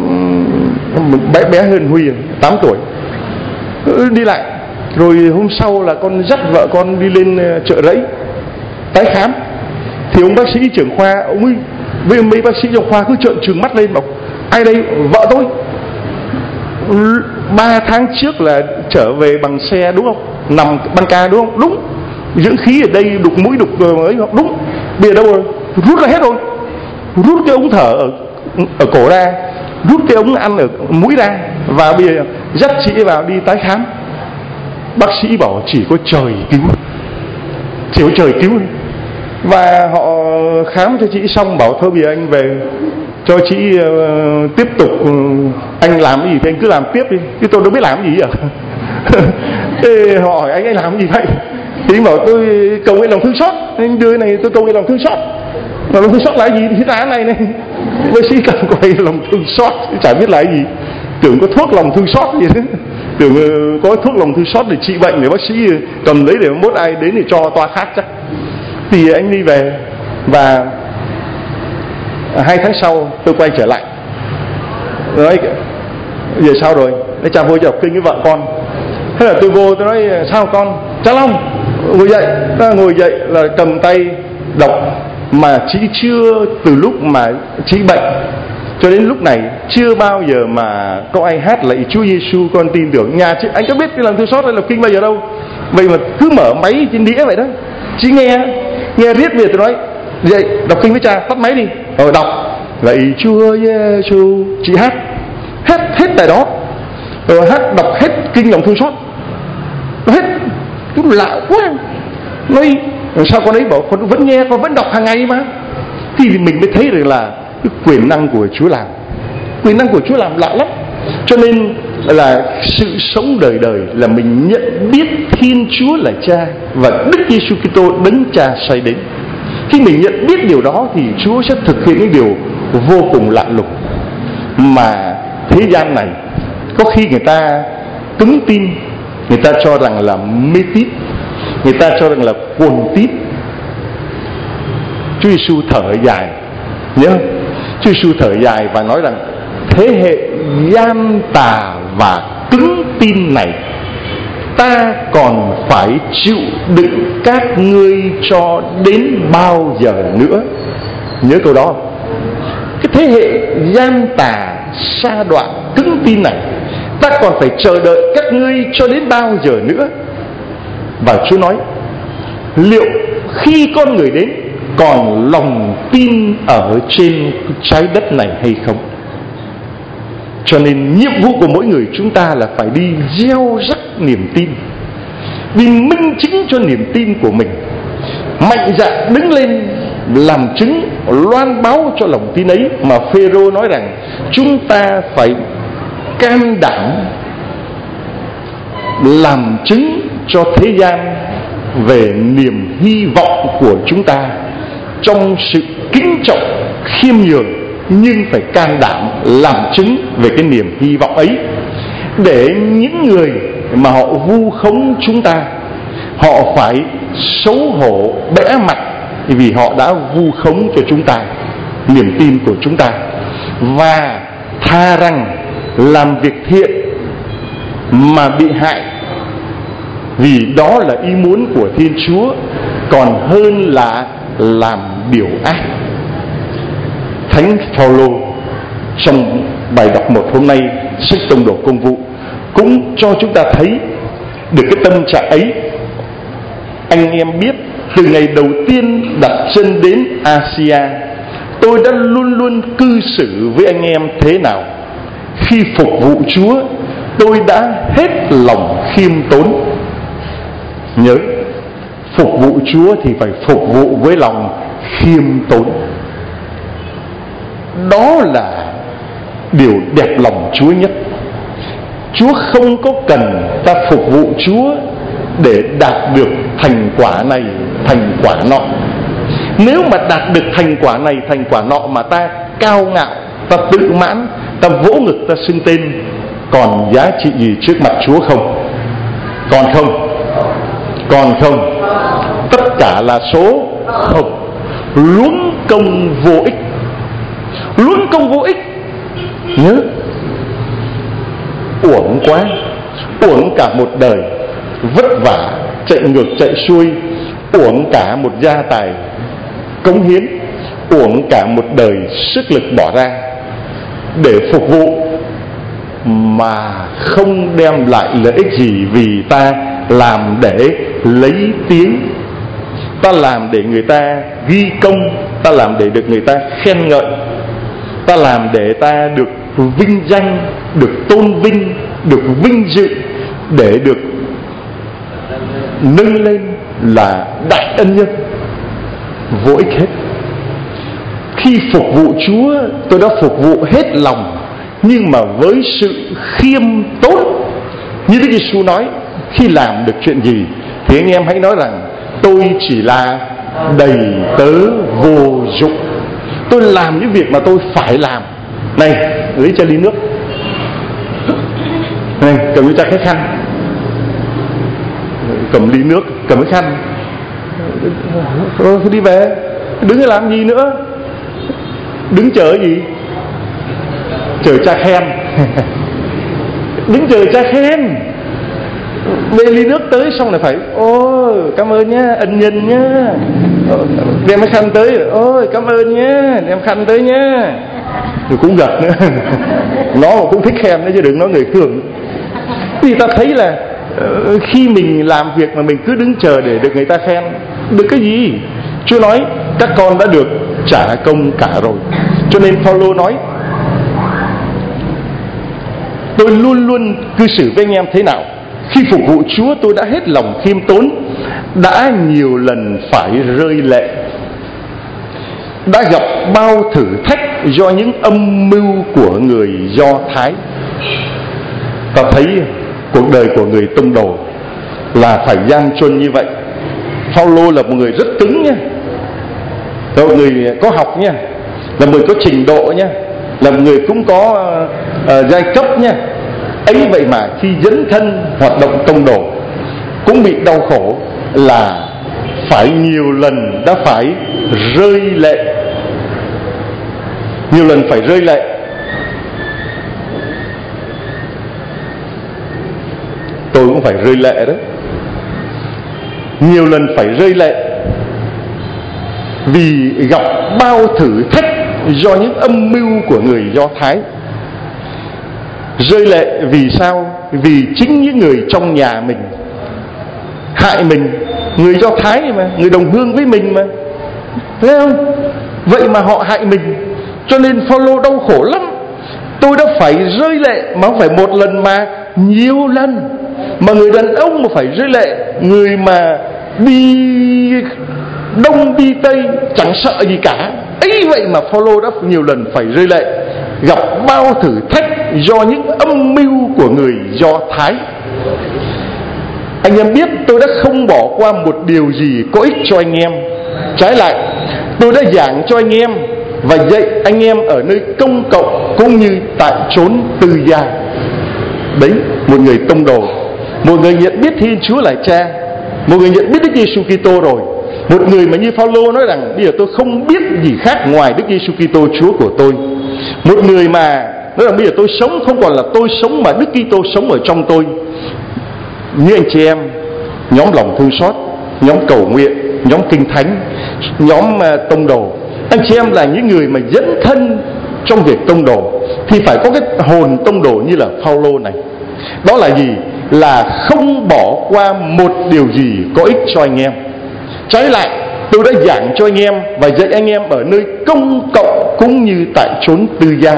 [SPEAKER 2] bé hơn Huy 8 tuổi đi lại. Rồi hôm sau là con dắt vợ con đi lên chợ Rẫy tái khám, thì ông bác sĩ trưởng khoa, ông ấy với mấy bác sĩ trong khoa cứ trợn trừng mắt lên bảo ai đây? Vợ tôi 3 tháng trước là trở về bằng xe đúng không, nằm băng ca đúng không? Đúng. Dưỡng khí ở đây, đục mũi đục ấy đúng. Bây giờ đâu rồi? Rút ra hết rồi. Rút cái ống thở ở cổ ra, rút cái ống ăn ở mũi ra, và bây giờ dắt chị vào đi tái khám. Bác sĩ bảo chỉ có trời cứu, chỉ có trời cứu. Và họ khám cho chị xong bảo thôi bây giờ anh về cho chị tiếp tục, anh làm cái gì thì anh cứ làm tiếp đi, chứ tôi đâu biết làm cái gì à. Họ hỏi anh làm cái gì vậy? Thì anh bảo tôi cầu nguyện lòng thương xót, anh đưa này tôi cầu nguyện lòng thương xót. Mà lòng thương xót là cái gì? Thì án này bác sĩ cần quay lòng thương xót, chả biết là cái gì. Tưởng có thuốc lòng thương xót gì thế, tưởng có thuốc lòng thương xót để trị bệnh, để bác sĩ cầm lấy để mốt ai đến thì cho toa khác chắc. Thì anh đi về, và 2 tháng sau tôi quay trở lại, nói giờ sao rồi? Nói cha vô đọc kinh với vợ con. Thế là tôi vô, tôi nói sao con? Cha Long ngồi dậy. Ta ngồi dậy là cầm tay đọc, mà chị chưa, từ lúc mà chị bệnh cho đến lúc này chưa bao giờ mà có ai hát lạy Chúa Giêsu con tin tưởng. Nhà chị, anh có biết cái lòng thương xót hay đọc kinh bao giờ đâu, vậy mà cứ mở máy trên đĩa vậy đó. Chị nghe riết. Bây giờ tôi nói dậy đọc kinh với cha, tắt máy đi, rồi đọc lạy Chúa Giêsu. Chị hát hết tại đó, rồi hát đọc hết kinh lòng thương xót, hết. Cũng lạ quá. Nói sao con ấy bảo con vẫn nghe, con vẫn đọc hàng ngày mà. Thì mình mới thấy được là cái quyền năng của Chúa làm, quyền năng của Chúa làm lạ lắm. Cho nên là sự sống đời đời là mình nhận biết Thiên Chúa là Cha và Đức Giêsu Kitô đấng Cha sai đến. Khi mình nhận biết điều đó thì Chúa sẽ thực hiện những điều vô cùng lạ lùng mà thế gian này có khi người ta cứng tin, người ta cho rằng là mê tín, người ta cho rằng là cuồng tín. Chúa Giêsu thở dài, nhớ Chúa Giêsu thở dài và nói rằng thế hệ gian tà và cứng tin này, ta còn phải chịu đựng các ngươi cho đến bao giờ nữa? Nhớ câu đó không? Cái thế hệ gian tà, sa đoạn, cứng tin này, ta còn phải chờ đợi các ngươi cho đến bao giờ nữa? Và Chúa nói, liệu khi con người đến còn lòng tin ở trên trái đất này hay không? Cho nên nhiệm vụ của mỗi người chúng ta là phải đi gieo rắc niềm tin, đi minh chứng cho niềm tin của mình, mạnh dạn đứng lên làm chứng, loan báo cho lòng tin ấy. Mà Phêrô nói rằng chúng ta phải can đảm làm chứng cho thế gian về niềm hy vọng của chúng ta, trong sự kính trọng khiêm nhường, nhưng phải can đảm làm chứng về cái niềm hy vọng ấy, để những người mà họ vu khống chúng ta, họ phải xấu hổ bẽ mặt, vì họ đã vu khống cho chúng ta niềm tin của chúng ta. Và tha rằng làm việc thiện mà bị hại, vì đó là ý muốn của Thiên Chúa, còn hơn là làm điều ác. Thánh Phaolô trong bài đọc một hôm nay, sách Tông Đồ Công vụ, cũng cho chúng ta thấy được cái tâm trạng ấy. Anh em biết, từ ngày đầu tiên đặt chân đến Asia, tôi đã luôn luôn cư xử với anh em thế nào. Khi phục vụ Chúa, tôi đã hết lòng khiêm tốn. Nhớ, phục vụ Chúa thì phải phục vụ với lòng khiêm tốn. Đó là điều đẹp lòng Chúa nhất. Chúa không có cần ta phục vụ Chúa để đạt được thành quả này, thành quả nọ. Nếu mà đạt được thành quả này, thành quả nọ mà ta cao ngạo, ta tự mãn, ta vỗ ngực, ta xưng tên, còn giá trị gì trước mặt Chúa không? Còn không? Tất cả là số. không, luống công vô ích. Luống công vô ích, nhớ, uổng quá, uổng cả một đời vất vả chạy ngược chạy xuôi, uổng cả một gia tài cống hiến, uổng cả một đời sức lực bỏ ra để phục vụ mà không đem lại lợi ích gì. Vì ta làm để lấy tiếng, ta làm để người ta ghi công, ta làm để được người ta khen ngợi, ta làm để ta được vinh danh, được tôn vinh, được vinh dự, để được nâng lên là đại ân nhân. Vô ích hết. Khi phục vụ Chúa, tôi đã phục vụ hết lòng, nhưng mà với sự khiêm tốn. Như Đức Giêsu nói, khi làm được chuyện gì thì anh em hãy nói rằng tôi chỉ là đầy tớ vô dụng. Tôi làm những việc mà tôi phải làm. Này, lấy cho ly nước. Này, cầm cho cái khăn. Cầm ly nước, cầm cái khăn. Thôi đi về. Đứng để làm gì nữa? Đứng chờ gì? Chờ cha khen. Đứng chờ cha khen. Về ly nước tới xong lại phải ôi cảm ơn nhá, ân nhân nhá, đem cái khăn tới, ôi cảm ơn nhá, đem khăn tới nhá. Rồi cũng gật nữa. Nó cũng thích khen đấy chứ đừng nói người thường. Vì ta thấy là khi mình làm việc mà mình cứ đứng chờ để được người ta khen, được cái gì? Chúa nói các con đã được trả công cả rồi. Cho nên Phaolô nói tôi luôn luôn cư xử với anh em thế nào? Khi phục vụ Chúa tôi đã hết lòng khiêm tốn, đã nhiều lần phải rơi lệ, đã gặp bao thử thách do những âm mưu của người Do Thái. Ta thấy cuộc đời của người tông đồ là phải gian truân như vậy. Phaolô là một người rất cứng nha, là một người có học nha, là một người có trình độ nha, là một người cũng có giai cấp nha. Ấy vậy mà khi dấn thân hoạt động tông đồ cũng bị đau khổ, là phải nhiều lần đã phải rơi lệ. Nhiều lần phải rơi lệ. Tôi cũng phải rơi lệ đó. Nhiều lần phải rơi lệ vì gặp bao thử thách do những âm mưu của người Do Thái. Rơi lệ vì sao? Vì chính những người trong nhà mình hại mình. Người Do Thái mà, người đồng hương với mình mà, thấy không? Vậy mà họ hại mình. Cho nên Phaolô đau khổ lắm. Tôi đã phải rơi lệ, mà không phải một lần mà nhiều lần. Mà người đàn ông mà phải rơi lệ, người mà đi đông đi tây chẳng sợ gì cả, ấy vậy mà Phaolô đã nhiều lần phải rơi lệ, gặp bao thử thách do những âm mưu của người Do Thái. Anh em biết tôi đã không bỏ qua một điều gì có ích cho anh em. Trái lại, tôi đã giảng cho anh em và dạy anh em ở nơi công cộng cũng như tại chốn tư gia. Đấy, một người tông đồ, một người nhận biết Thiên Chúa là Cha, một người nhận biết Đức Giêsu Kitô rồi, một người mà như Phaolô nói rằng bây giờ tôi không biết gì khác ngoài Đức Giêsu Kitô Chúa của tôi. Một người mà nói rằng bây giờ tôi sống không còn là tôi sống mà Đức Kitô sống ở trong tôi. Như anh chị em, nhóm lòng thương xót, nhóm cầu nguyện, nhóm kinh thánh, nhóm tông đồ, anh chị em là những người mà dẫn thân trong việc tông đồ thì phải có cái hồn tông đồ như là Phaolô này. Đó là gì? Là không bỏ qua một điều gì có ích cho anh em. Trái lại, tôi đã giảng cho anh em và dạy anh em ở nơi công cộng cũng như tại chốn tư gia.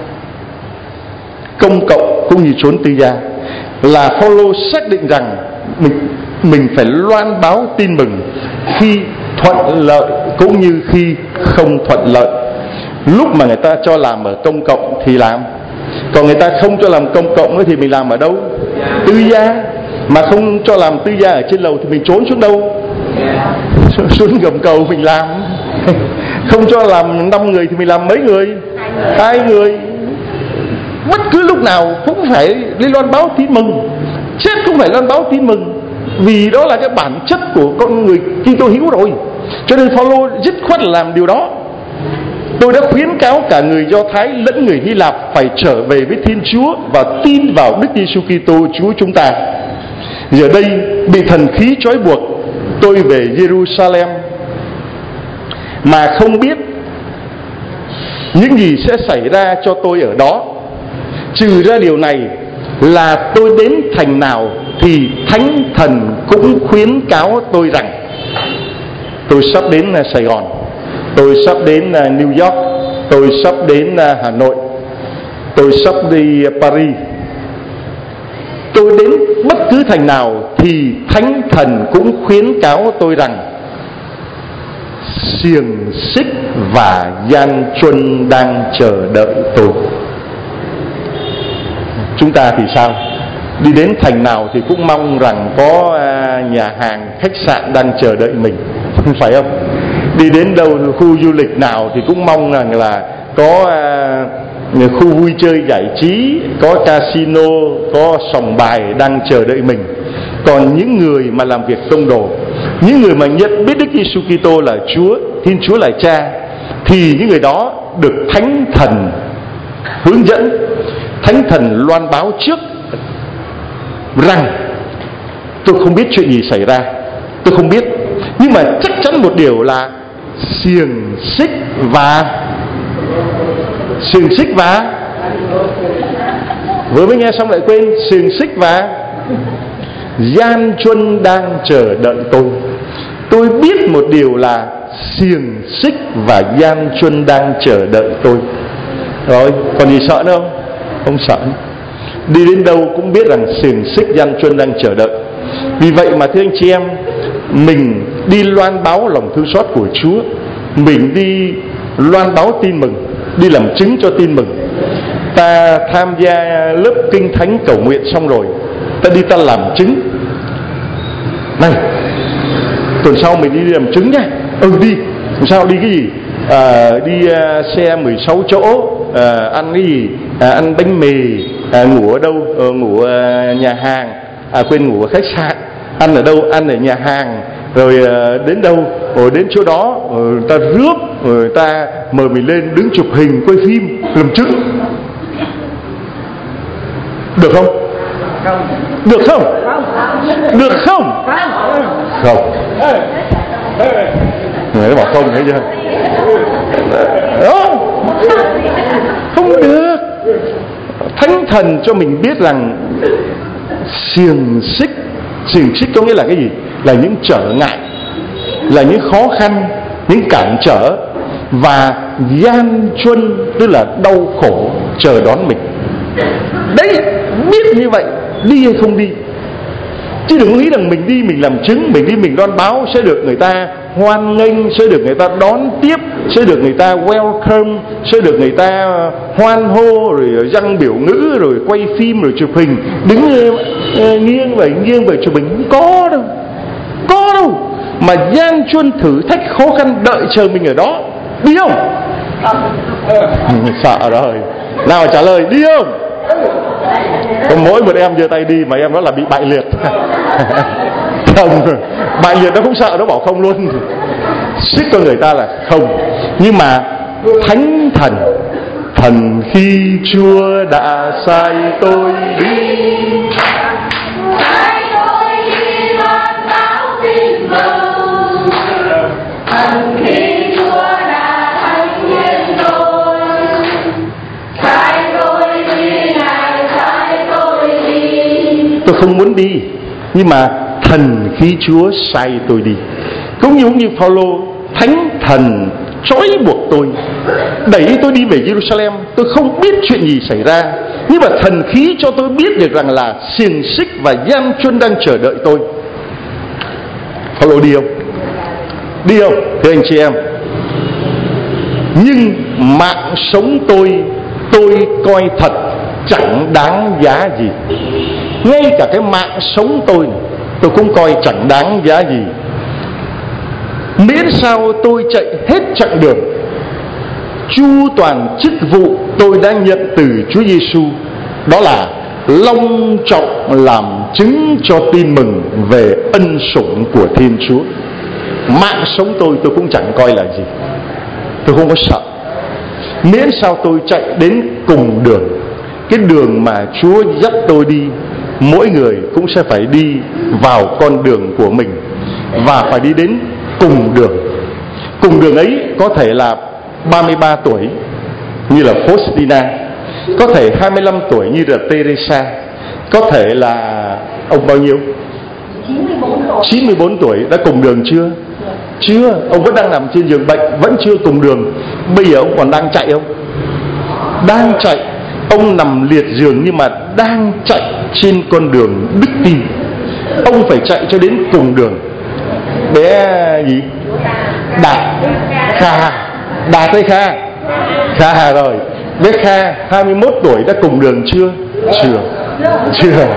[SPEAKER 2] Công cộng cũng như chốn tư gia là Phaolô xác định rằng mình phải loan báo tin mừng khi thuận lợi cũng như khi không thuận lợi. Lúc mà người ta cho làm ở công cộng thì làm, còn người ta không cho làm công cộng nữa thì mình làm ở đâu? Tư gia. Mà không cho làm tư gia ở trên lầu thì mình trốn xuống đâu? Xuống gầm cầu mình làm. Không cho làm 5 người thì mình làm mấy người? 2 người. Bất cứ lúc nào cũng phải đi loan báo tin mừng, chết cũng phải loan báo tin mừng, vì đó là cái bản chất của con người Kitô hữu rồi. Cho nên Phaolô dứt khoát làm điều đó. Tôi đã khuyến cáo cả người Do Thái lẫn người Hy Lạp phải trở về với Thiên Chúa và tin vào Đức Giêsu Kitô Chúa chúng ta. Giờ đây bị thần khí trói buộc, tôi về Jerusalem mà không biết những gì sẽ xảy ra cho tôi ở đó. Trừ ra điều này là tôi đến thành nào thì Thánh Thần cũng khuyến cáo tôi rằng tôi sắp đến Sài Gòn, tôi sắp đến New York, tôi sắp đến Hà Nội, tôi sắp đi Paris. Tôi đến bất cứ thành nào thì Thánh Thần cũng khuyến cáo tôi rằng xiềng xích và gian truân đang chờ đợi tôi. Chúng ta thì sao? Đi đến thành nào thì cũng mong rằng có nhà hàng, khách sạn đang chờ đợi mình, phải không? Đi đến đâu, khu du lịch nào thì cũng mong rằng là có khu vui chơi giải trí, có casino, có sòng bài đang chờ đợi mình. Còn những người mà làm việc công đồ, những người mà nhận biết Đức Giêsu Kitô là Chúa, Thiên Chúa là Cha, thì những người đó được Thánh Thần hướng dẫn, Thánh Thần loan báo trước rằng tôi không biết chuyện gì xảy ra, tôi không biết, nhưng mà chắc chắn một điều là xiềng xích và vừa mới nghe xong lại quên, xiềng xích và gian truân đang chờ đợi tôi. Tôi biết một điều là xiềng xích và gian truân đang chờ đợi tôi. Rồi, còn gì sợ nữa không? Không sợ. Đi đến đâu cũng biết rằng xiềng xích gian truân đang chờ đợi. Vì vậy mà thưa anh chị em, mình đi loan báo lòng thương xót của Chúa, mình đi loan báo tin mừng, đi làm chứng cho tin mừng. Ta tham gia lớp kinh thánh cầu nguyện xong rồi, ta đi ta làm chứng. Này, tuần sau mình đi làm chứng nhá. Đi. Tuần sau đi cái gì? Đi xe 16 chỗ, ăn cái gì? Ăn bánh mì, ngủ ở đâu? Ngủ nhà hàng, quên, ngủ ở khách sạn. Ăn ở đâu? Ăn ở nhà hàng. Rồi đến đâu? Rồi đến chỗ đó, rồi ta rước, rồi ta mời mình lên đứng chụp hình, quay phim, làm chứng. Được không? Được không? Được không? Không. Người nó bảo không, thấy chưa? Đó. Không được. Thánh Thần cho mình biết rằng xiềng xích có nghĩa là cái gì? Là những trở ngại, là những khó khăn, những cản trở, và gian truân tức là đau khổ chờ đón mình. Đấy, biết như vậy đi hay không đi. Chứ đừng nghĩ rằng mình đi mình làm chứng, mình đi mình loan báo sẽ được người ta hoan nghênh, sẽ được người ta đón tiếp, sẽ được người ta welcome, sẽ được người ta hoan hô, rồi răng biểu ngữ, rồi quay phim, rồi chụp hình, đứng nghiêng về chụp hình. Không có đâu. Có đâu. Mà gian truân thử thách khó khăn đợi chờ mình ở đó. Đi không? Sợ rồi. Nào trả lời, đi không? Có mỗi một em giơ tay đi mà em đó là bị bại liệt. Không, bại liệt nó cũng sợ, nó bảo không luôn. Xích cho người ta là không. Nhưng mà Thánh Thần khi Chúa đã sai tôi đi, tôi không muốn đi, nhưng mà thần khí Chúa sai tôi đi. Cũng như Phaolô, Thánh Thần trói buộc tôi, đẩy tôi đi về Jerusalem. Tôi không biết chuyện gì xảy ra, nhưng mà thần khí cho tôi biết được rằng là xiềng xích và gian truân đang chờ đợi tôi. Phaolô đi không? Đi không? Thưa anh chị em, nhưng mạng sống tôi coi thật chẳng đáng giá gì. Ngay cả cái mạng sống tôi cũng coi chẳng đáng giá gì. Miễn sao tôi chạy hết chặng đường, chu toàn chức vụ tôi đã nhận từ Chúa Giêsu, đó là long trọng làm chứng cho tin mừng về ân sủng của Thiên Chúa. Mạng sống tôi cũng chẳng coi là gì. Tôi không có sợ. Miễn sao tôi chạy đến cùng đường, cái đường mà Chúa dắt tôi đi. Mỗi người cũng sẽ phải đi vào con đường của mình và phải đi đến cùng đường. Cùng đường ấy có thể là 33 tuổi như là Faustina, có thể 25 tuổi như là Teresa, có thể là ông bao nhiêu? 94 tuổi. Đã cùng đường chưa? Chưa. Ông vẫn đang nằm trên giường bệnh, vẫn chưa cùng đường. Bây giờ ông còn đang chạy không? Đang chạy. Ông nằm liệt giường nhưng mà đang chạy trên con đường đức tin. Ông phải chạy cho đến cùng đường. Bé gì? Đạt. Kha. Đạt hay Kha? Kha rồi. Bé Kha 21 tuổi đã cùng đường chưa? Chưa.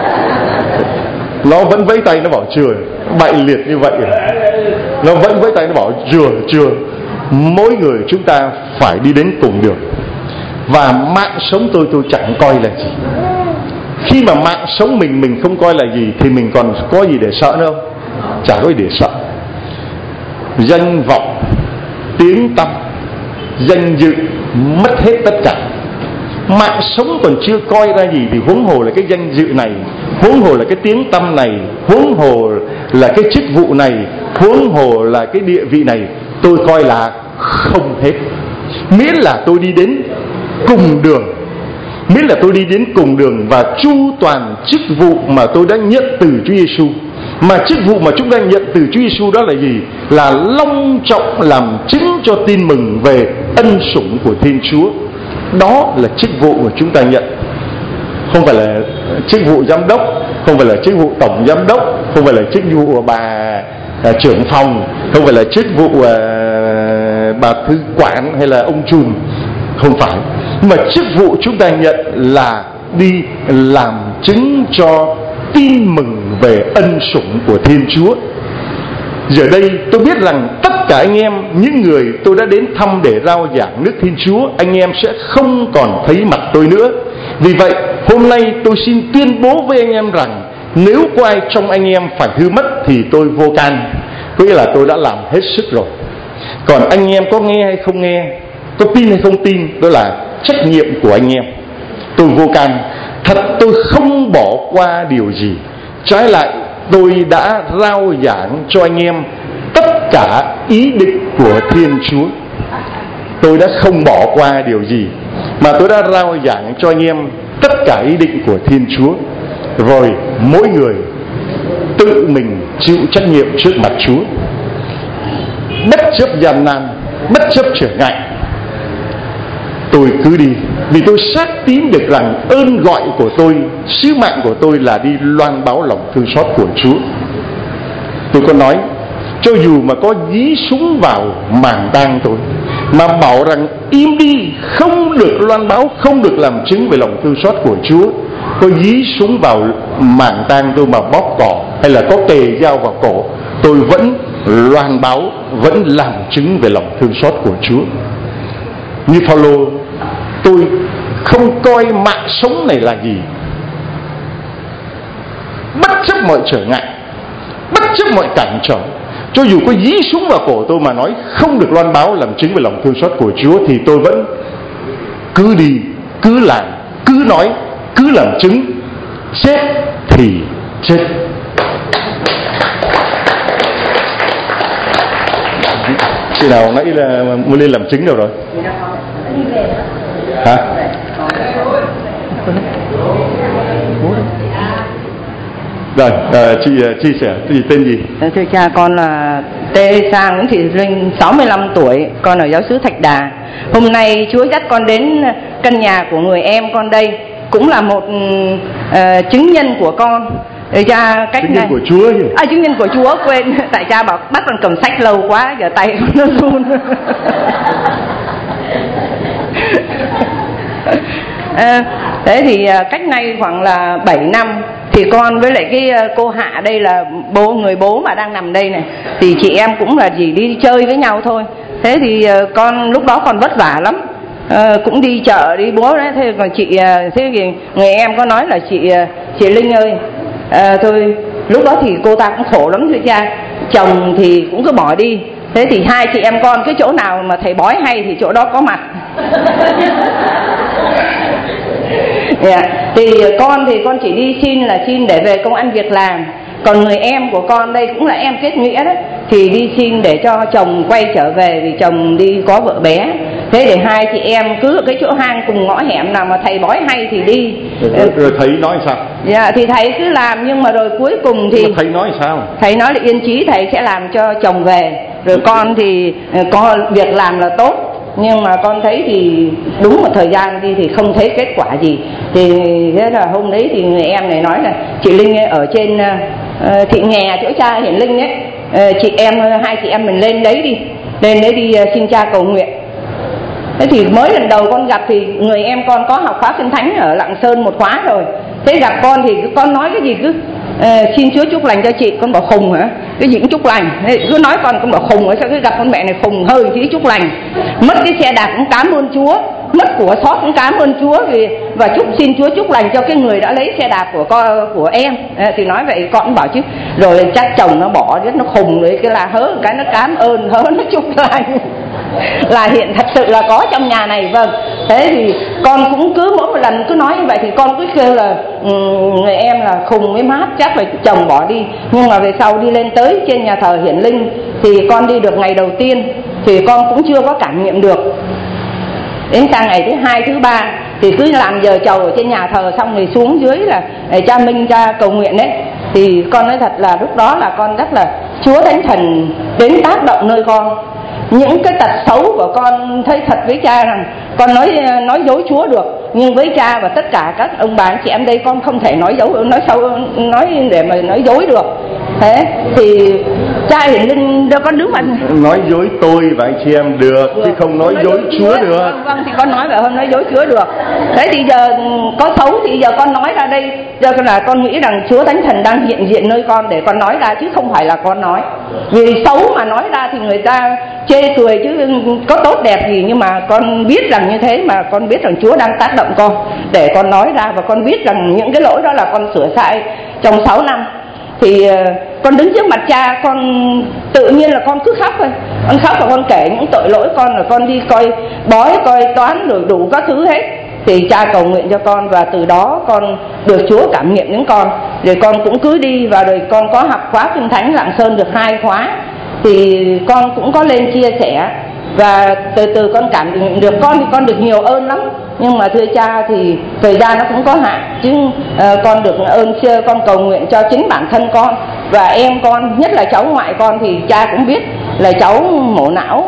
[SPEAKER 2] Nó vẫn vẫy tay nó bảo chưa. Bệnh liệt như vậy nó vẫn vẫy tay nó bảo chưa. Mỗi người chúng ta phải đi đến cùng đường. Và mạng sống tôi chẳng coi là gì. Khi mà mạng sống mình không coi là gì thì mình còn có gì để sợ nữa không? Chả có gì để sợ. Danh vọng, tiếng tăm, danh dự, mất hết tất cả. Mạng sống còn chưa coi ra gì thì huống hồ là cái danh dự này, huống hồ là cái tiếng tăm này, huống hồ là cái chức vụ này, huống hồ là cái địa vị này. Tôi coi là không hết. Miễn là tôi đi đến cùng đường, miễn là tôi đi đến cùng đường và chu toàn chức vụ mà tôi đã nhận từ Chúa Giêsu. Mà chức vụ mà chúng ta nhận từ Chúa Giêsu đó là gì? Là long trọng làm chứng cho tin mừng về ân sủng của Thiên Chúa. Đó là chức vụ mà chúng ta nhận. Không phải là chức vụ giám đốc, không phải là chức vụ tổng giám đốc, không phải là chức vụ bà trưởng phòng, không phải là chức vụ bà thư quản hay là ông trùm. Không phải. Mà chức vụ chúng ta nhận là đi làm chứng cho tin mừng về ân sủng của Thiên Chúa. Giờ đây tôi biết rằng tất cả anh em, những người tôi đã đến thăm để rao giảng nước Thiên Chúa, anh em sẽ không còn thấy mặt tôi nữa. Vì vậy hôm nay tôi xin tuyên bố với anh em rằng nếu có ai trong anh em phải hư mất thì tôi vô can. Có nghĩa là tôi đã làm hết sức rồi. Còn anh em có nghe hay không nghe, có tin hay không tin, đó là trách nhiệm của anh em. Tôi vô can. Thật tôi không bỏ qua điều gì. Trái lại tôi đã rao giảng cho anh em tất cả ý định của Thiên Chúa. Tôi đã không bỏ qua điều gì, mà tôi đã rao giảng cho anh em tất cả ý định của Thiên Chúa. Rồi mỗi người tự mình chịu trách nhiệm trước mặt Chúa. Bất chấp gian nan, bất chấp trở ngại, tôi cứ đi. Vì tôi xác tín được rằng ơn gọi của tôi, sứ mạng của tôi là đi loan báo lòng thương xót của Chúa. Tôi có nói, cho dù mà có dí súng vào màng tang tôi, mà bảo rằng im đi, không được loan báo, không được làm chứng về lòng thương xót của Chúa, có dí súng vào màng tang tôi mà bóp cỏ, hay là có kề dao vào cổ, tôi vẫn loan báo, vẫn làm chứng về lòng thương xót của Chúa. Như Phaolô, tôi không coi mạng sống này là gì. Bất chấp mọi trở ngại, bất chấp mọi cản trở, cho dù có dí súng vào cổ tôi mà nói không được loan báo làm chứng về lòng thương xót của Chúa, thì tôi vẫn cứ đi, cứ làm, cứ nói, cứ làm chứng. Chết thì chết. Khi nào nãy là muốn lên làm chứng đâu rồi? Hả? Rồi, chị chia sẻ tên gì?
[SPEAKER 4] Thưa cha, con là Teresa Nguyễn Thị Linh, 65 tuổi, con ở giáo xứ Thạch Đà. Hôm nay Chúa dắt con đến căn nhà của người em con đây, cũng là một chứng nhân của con. Cha, cách chứng
[SPEAKER 2] nhân của Chúa gì?
[SPEAKER 4] Chứng nhân của Chúa, quên. Tại cha bảo bắt con cầm sách lâu quá, giờ tay con nó run. Thế thì cách nay khoảng là 7 năm thì con với lại cái cô Hạ đây là người bố mà đang nằm đây này, thì chị em cũng là chỉ đi chơi với nhau thôi. Thế thì con lúc đó còn vất vả lắm, cũng đi chợ đi búa đấy. Thế còn chị, thế thì người em có nói là chị Linh ơi, thôi lúc đó thì cô ta cũng khổ lắm thưa cha. Chồng thì cũng cứ bỏ đi, thế thì hai chị em con cái chỗ nào mà thầy bói hay thì chỗ đó có mặt. Thì con chỉ đi xin để về công ăn việc làm. Còn người em của con đây cũng là em kết nghĩa đó, thì đi xin để cho chồng quay trở về vì chồng đi có vợ bé. Thế để hai chị em cứ ở cái chỗ hang cùng ngõ hẻm nào mà thầy bói hay thì đi.
[SPEAKER 2] Rồi thầy nói sao?
[SPEAKER 4] Dạ thì thầy cứ làm, nhưng mà rồi cuối cùng thì
[SPEAKER 2] thầy nói sao?
[SPEAKER 4] Thầy nói là yên chí thầy sẽ làm cho chồng về. Rồi con thì có việc làm là tốt, nhưng mà con thấy thì đúng một thời gian đi thì không thấy kết quả gì. Thì thế là hôm đấy thì người em này nói là chị Linh ấy, ở trên Thị Nghè chỗ cha Hiển Linh ấy, hai chị em mình lên đấy đi xin cha cầu nguyện. Thế thì mới lần đầu con gặp thì người em con có học khóa Kinh Thánh ở Lạng Sơn một khóa rồi. Thế gặp con thì con nói cái gì cứ xin Chúa chúc lành cho chị. Con bảo khùng hả? Cái gì cũng chúc lành. Thế cứ nói con bảo khùng hả? Sao cứ gặp con mẹ này khùng hơi tí chúc lành. Mất cái xe đạp cũng cảm ơn Chúa, mất của sót cũng cảm ơn Chúa và xin Chúa chúc lành cho cái người đã lấy xe đạp của em. Thì nói vậy con cũng bảo chứ. Rồi chắc chồng nó bỏ rất nó khùng rồi, cái là hớ cái nó cảm ơn, hớ nó chúc lành. Là hiện thật sự là có trong nhà này. Vâng. Thế thì con cũng cứ mỗi một lần cứ nói như vậy thì con cứ kêu là người em là khùng với mát, chắc là chồng bỏ đi. Nhưng mà về sau đi lên tới trên nhà thờ Hiển Linh thì con đi được ngày đầu tiên thì con cũng chưa có cảm nghiệm được. Đến sang ngày thứ 2, thứ 3 thì cứ làm giờ chầu ở trên nhà thờ xong rồi xuống dưới là cha Minh cha cầu nguyện đấy. Thì con nói thật là lúc đó là con rất là Chúa Thánh Thần đến tác động nơi con. Những cái tật xấu của con thấy thật với cha rằng con nói dối Chúa được, nhưng với cha và tất cả các ông bà anh chị em đây con không thể nói để mà nói dối được. Thế thì cha Hiển Linh đâu có đứng mà
[SPEAKER 2] nói dối tôi và anh chị em được chứ không nói dối Chúa được.
[SPEAKER 4] Vâng thì con nói vậy không nói dối Chúa được. Thế thì giờ có xấu thì giờ con nói ra đây, giờ là con nghĩ rằng Chúa Thánh Thần đang hiện diện nơi con để con nói ra chứ không phải là con nói. Vì xấu mà nói ra thì người ta chê cười chứ có tốt đẹp gì, nhưng mà con biết rằng như thế, mà con biết rằng Chúa đang tác động con để con nói ra, và con biết rằng những cái lỗi đó là con sửa sai trong 6 năm. Thì con đứng trước mặt cha, con tự nhiên là con cứ khóc thôi. Con khóc và con kể những tội lỗi con, là con đi coi bói, coi toán rồi đủ các thứ hết. Thì cha cầu nguyện cho con và từ đó con được Chúa cảm nghiệm đến con. Rồi con cũng cứ đi, và rồi con có học khóa Kinh Thánh Lạng Sơn được 2 khóa. Thì con cũng có lên chia sẻ và từ từ con cảm nhận được con thì con được nhiều ơn lắm. Nhưng mà thưa cha thì thời gian nó cũng có hạn, chứ con được ơn xưa con cầu nguyện cho chính bản thân con và em con, nhất là cháu ngoại con thì cha cũng biết là cháu mổ não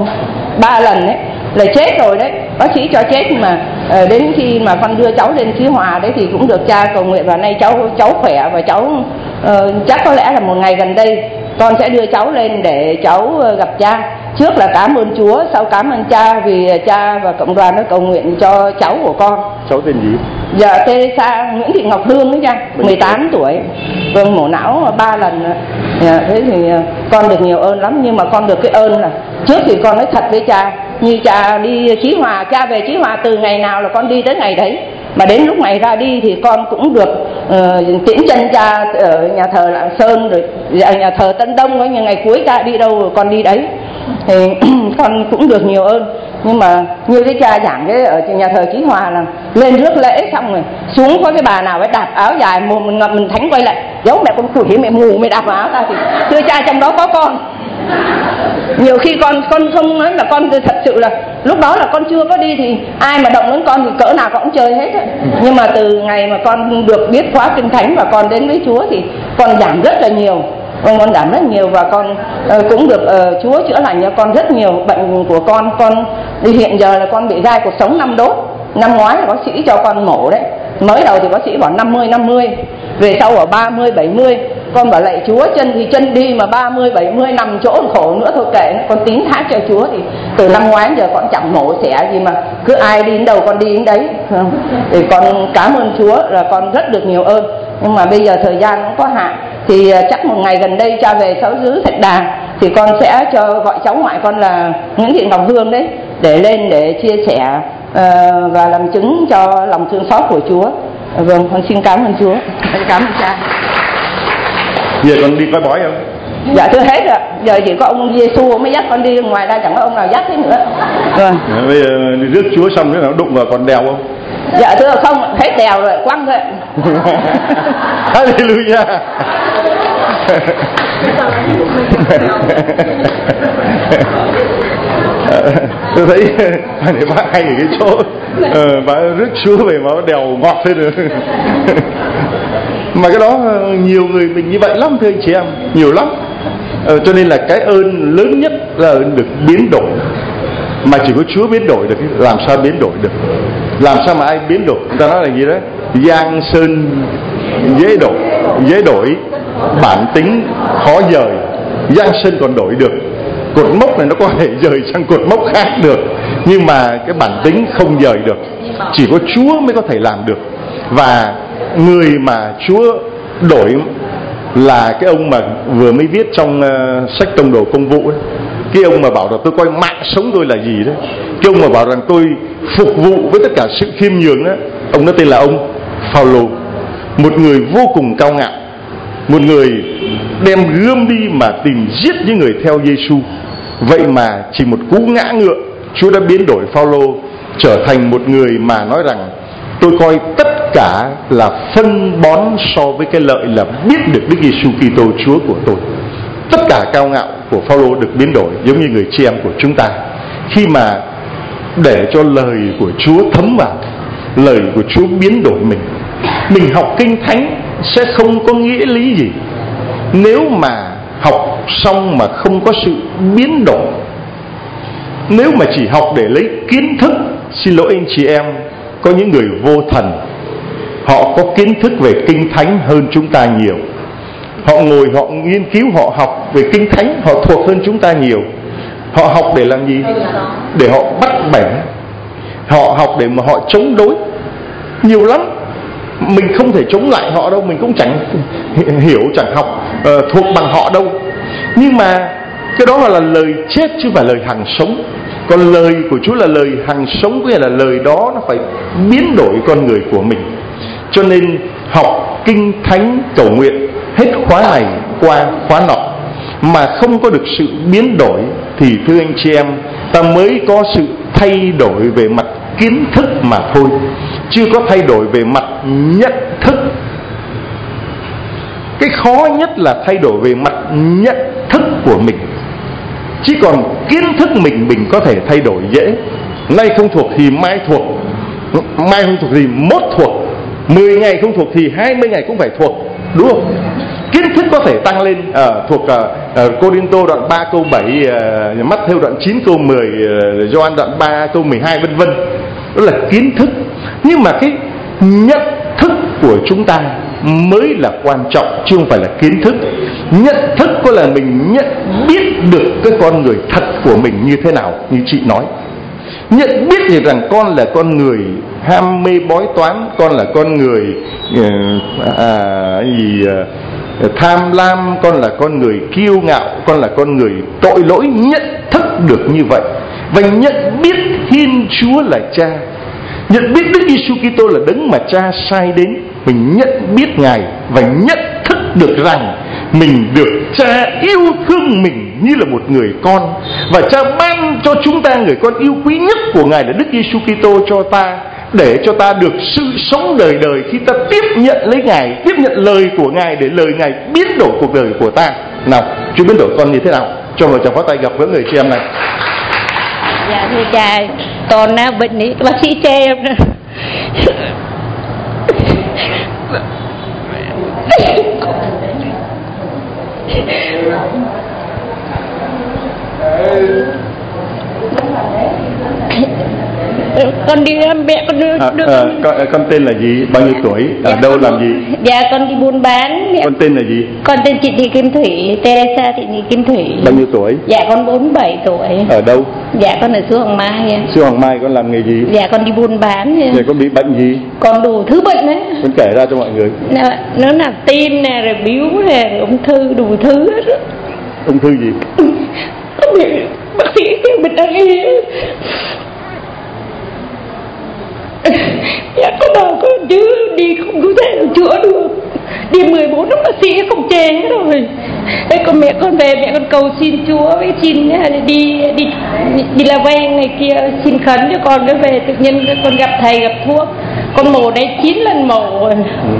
[SPEAKER 4] 3 lần đấy, là chết rồi đấy, bác sĩ cho chết. Mà đến khi mà con đưa cháu lên Chí Hòa đấy thì cũng được cha cầu nguyện, và nay cháu khỏe, và cháu chắc có lẽ là một ngày gần đây con sẽ đưa cháu lên để cháu gặp cha. Trước là cảm ơn Chúa, sau cảm ơn cha vì cha và cộng đoàn đã cầu nguyện cho cháu của con.
[SPEAKER 2] Cháu tên gì?
[SPEAKER 4] Dạ Teresa Nguyễn Thị Ngọc Hương đấy cha, 18 tuổi. Vâng, mổ não 3 lần. Dạ, thế thì con được nhiều ơn lắm, nhưng mà con được cái ơn là trước thì con nói thật với cha, như cha đi Chí Hòa, cha về Chí Hòa từ ngày nào là con đi tới ngày đấy. Mà đến lúc này ra đi thì con cũng được tiễn chân cha ở nhà thờ Lạng Sơn, rồi nhà thờ Tân Đông ấy, nhưng ngày cuối cha đi đâu rồi con đi đấy. Thì con cũng được nhiều ơn. Nhưng mà như cái cha giảng cái ở nhà thờ Chí Hòa là lên rước lễ xong rồi xuống có cái bà nào ấy đạp áo dài, mình thánh quay lại giấu mẹ con quỷ, mẹ mù mẹ đạp áo ta, thì thưa cha trong đó có con. Nhiều khi con không nói là con thật sự là lúc đó là con chưa có đi thì ai mà động đến con thì cỡ nào con cũng chơi hết ấy. Nhưng mà từ ngày mà con được biết khóa Kinh Thánh và con đến với Chúa thì con giảm rất là nhiều. Con giảm rất nhiều, và con cũng được Chúa chữa lành cho con rất nhiều bệnh của con. Con hiện giờ là con bị gai cuộc sống 5 đốt. Năm ngoái là bác sĩ cho con mổ đấy. Mới đầu thì bác sĩ bảo 50-50, về sau bảo 30-70. Con bảo lạy Chúa, chân thì chân đi mà 30-70 nằm chỗ khổ nữa thôi kệ nó. Con tín thác cho Chúa thì từ năm ngoái giờ con chẳng mổ xẻ gì, mà cứ ai đi đến đâu con đi đến đấy. Thì con cảm ơn Chúa là con rất được nhiều ơn. Nhưng mà bây giờ thời gian cũng có hạn, thì chắc một ngày gần đây cha về Sáu Xứ Thạch Đà thì con sẽ gọi cháu ngoại con là Nguyễn Thị Ngọc Hương đấy để lên để chia sẻ và làm chứng cho lòng thương xót của Chúa. Vâng, con xin cảm ơn Chúa, cảm ơn cha.
[SPEAKER 2] Giờ con đi coi bói không?
[SPEAKER 4] Dạ thưa hết rồi, giờ chỉ có ông Giêsu mới dắt con đi, ngoài ra chẳng có ông nào dắt thế nữa. Vâng.
[SPEAKER 2] Bây giờ rước Chúa xong nó đụng vào con đèo không?
[SPEAKER 4] Dạ thưa không, hết đèo rồi, quăng thôi.
[SPEAKER 2] Hallelujah. Tôi thấy bác hay ở cái chỗ bác rước Chúa về mà đèo ngọt thế rồi. Mà cái đó nhiều người mình như vậy lắm thưa anh chị em, nhiều lắm. Cho nên là cái ơn lớn nhất là ơn được biến đổi, mà chỉ có Chúa biến đổi được. Làm sao biến đổi được? Làm sao mà ai biến đổi? Người ta nói là gì đó, giang sơn dễ đổi, bản tính khó dời. Giang sơn còn đổi được, cột mốc này nó có thể dời sang cột mốc khác được, nhưng mà cái bản tính không dời được. Chỉ có Chúa mới có thể làm được. Và người mà Chúa đổi là cái ông mà vừa mới viết trong sách Tông Đồ Công Vụ ấy. Cái ông mà bảo là tôi coi mạng sống tôi là gì đấy. Cái ông mà bảo rằng tôi phục vụ với tất cả sự khiêm nhường đó. Ông đó tên là ông Phao-lô, một người vô cùng cao ngạo, một người đem gươm đi mà tìm giết những người theo Giêsu. Vậy mà chỉ một cú ngã ngựa, Chúa đã biến đổi Phao-lô trở thành một người mà nói rằng tôi coi tất cả là phân bón so với cái lợi là biết được Đức Giêsu Kitô Chúa của tôi. Tất cả cao ngạo của Phao-lô được biến đổi, giống như người chị em của chúng ta, khi mà để cho lời của Chúa thấm vào, lời của Chúa biến đổi mình. Mình học Kinh Thánh sẽ không có nghĩa lý gì nếu mà học xong mà không có sự biến đổi. Nếu mà chỉ học để lấy kiến thức, xin lỗi anh chị em, có những người vô thần, họ có kiến thức về Kinh Thánh hơn chúng ta nhiều. Họ ngồi họ nghiên cứu, họ học về Kinh Thánh, họ thuộc hơn chúng ta nhiều. Họ học để làm gì? Để họ bắt bẻ. Họ học để mà họ chống đối. Nhiều lắm. Mình không thể chống lại họ đâu, mình cũng chẳng hiểu, chẳng học thuộc bằng họ đâu. Nhưng mà cái đó là lời chết chứ không phải lời hằng sống. Còn lời của Chúa là lời hằng sống, có nghĩa là lời đó nó phải biến đổi con người của mình. Cho nên học Kinh Thánh cầu nguyện hết khóa này qua khóa nọ mà không có được sự biến đổi thì thưa anh chị em, ta mới có sự thay đổi về mặt kiến thức mà thôi, chưa có thay đổi về mặt nhận thức. Cái khó nhất là thay đổi về mặt nhận thức của mình. Chỉ còn kiến thức mình có thể thay đổi dễ. Nay không thuộc thì mai thuộc, mai không thuộc thì mốt thuộc, 10 ngày không thuộc thì 20 ngày cũng phải thuộc, đúng không? Kiến thức có thể tăng lên, thuộc Cô-rinh-tô đoạn 3 câu 7, Mát-thêu đoạn 9 câu 10, Gioan đoạn 3 câu 12 vân vân. Đó là kiến thức. Nhưng mà cái nhận thức của chúng ta mới là quan trọng, chứ không phải là kiến thức. Nhận thức có là mình nhận biết được cái con người thật của mình như thế nào, như chị nói. Nhận biết thì rằng con là con người ham mê bói toán, con là con người tham lam, con là con người kiêu ngạo, con là con người tội lỗi. Nhận thức được như vậy và nhận biết Thiên Chúa là Cha, nhận biết Đức Giêsu Kitô là đấng mà Cha sai đến. Mình nhận biết Ngài và nhận thức được rằng mình được Cha yêu thương mình như là một người con, và Cha ban cho chúng ta người con yêu quý nhất của Ngài là Đức Giêsu Kitô cho ta, để cho ta được sự sống đời đời khi ta tiếp nhận lấy Ngài, tiếp nhận lời của Ngài, để lời Ngài biến đổi cuộc đời của ta. Nào, Chúa biến đổi con như thế nào? Cho vợ chồng có tay gặp gỡ người chị em này.
[SPEAKER 3] Dạ thưa cha, con bệnh ý, bác sĩ cho em nè. Con đi mẹ con đưa
[SPEAKER 2] con tên là gì, bao nhiêu tuổi, ở đâu làm gì?
[SPEAKER 3] Dạ con đi buôn bán.
[SPEAKER 2] Con tên là gì?
[SPEAKER 3] Con tên chị Thị Kim Thủy, Teresa Thị Kim Thủy.
[SPEAKER 2] Bao nhiêu tuổi?
[SPEAKER 3] Dạ con 47 tuổi.
[SPEAKER 2] Ở đâu?
[SPEAKER 3] Dạ con ở Suối Hoàng Mai.
[SPEAKER 2] Suối Hoàng Mai. Con làm nghề gì?
[SPEAKER 3] Dạ con đi buôn bán.
[SPEAKER 2] Vậy con bị bệnh gì?
[SPEAKER 3] Con đủ thứ bệnh đấy.
[SPEAKER 2] Con kể ra cho mọi người.
[SPEAKER 3] Nó là tim nè, rồi biếu nè, rồi ung thư, đủ thứ hết.
[SPEAKER 2] Ung thư gì?
[SPEAKER 3] Con bị bác sĩ kêu bệnh đang y. Dạ con nào con chứ đi không có thể chữa được, đi
[SPEAKER 5] Vì 14 lúc bác sĩ không chê hết rồi. Thế còn mẹ con về, mẹ con cầu xin Chúa với xin đi là vay này kia, xin khấn cho con cái về. Tự nhiên con gặp thầy gặp thuốc, con mổ đây 9 lần mổ rồi.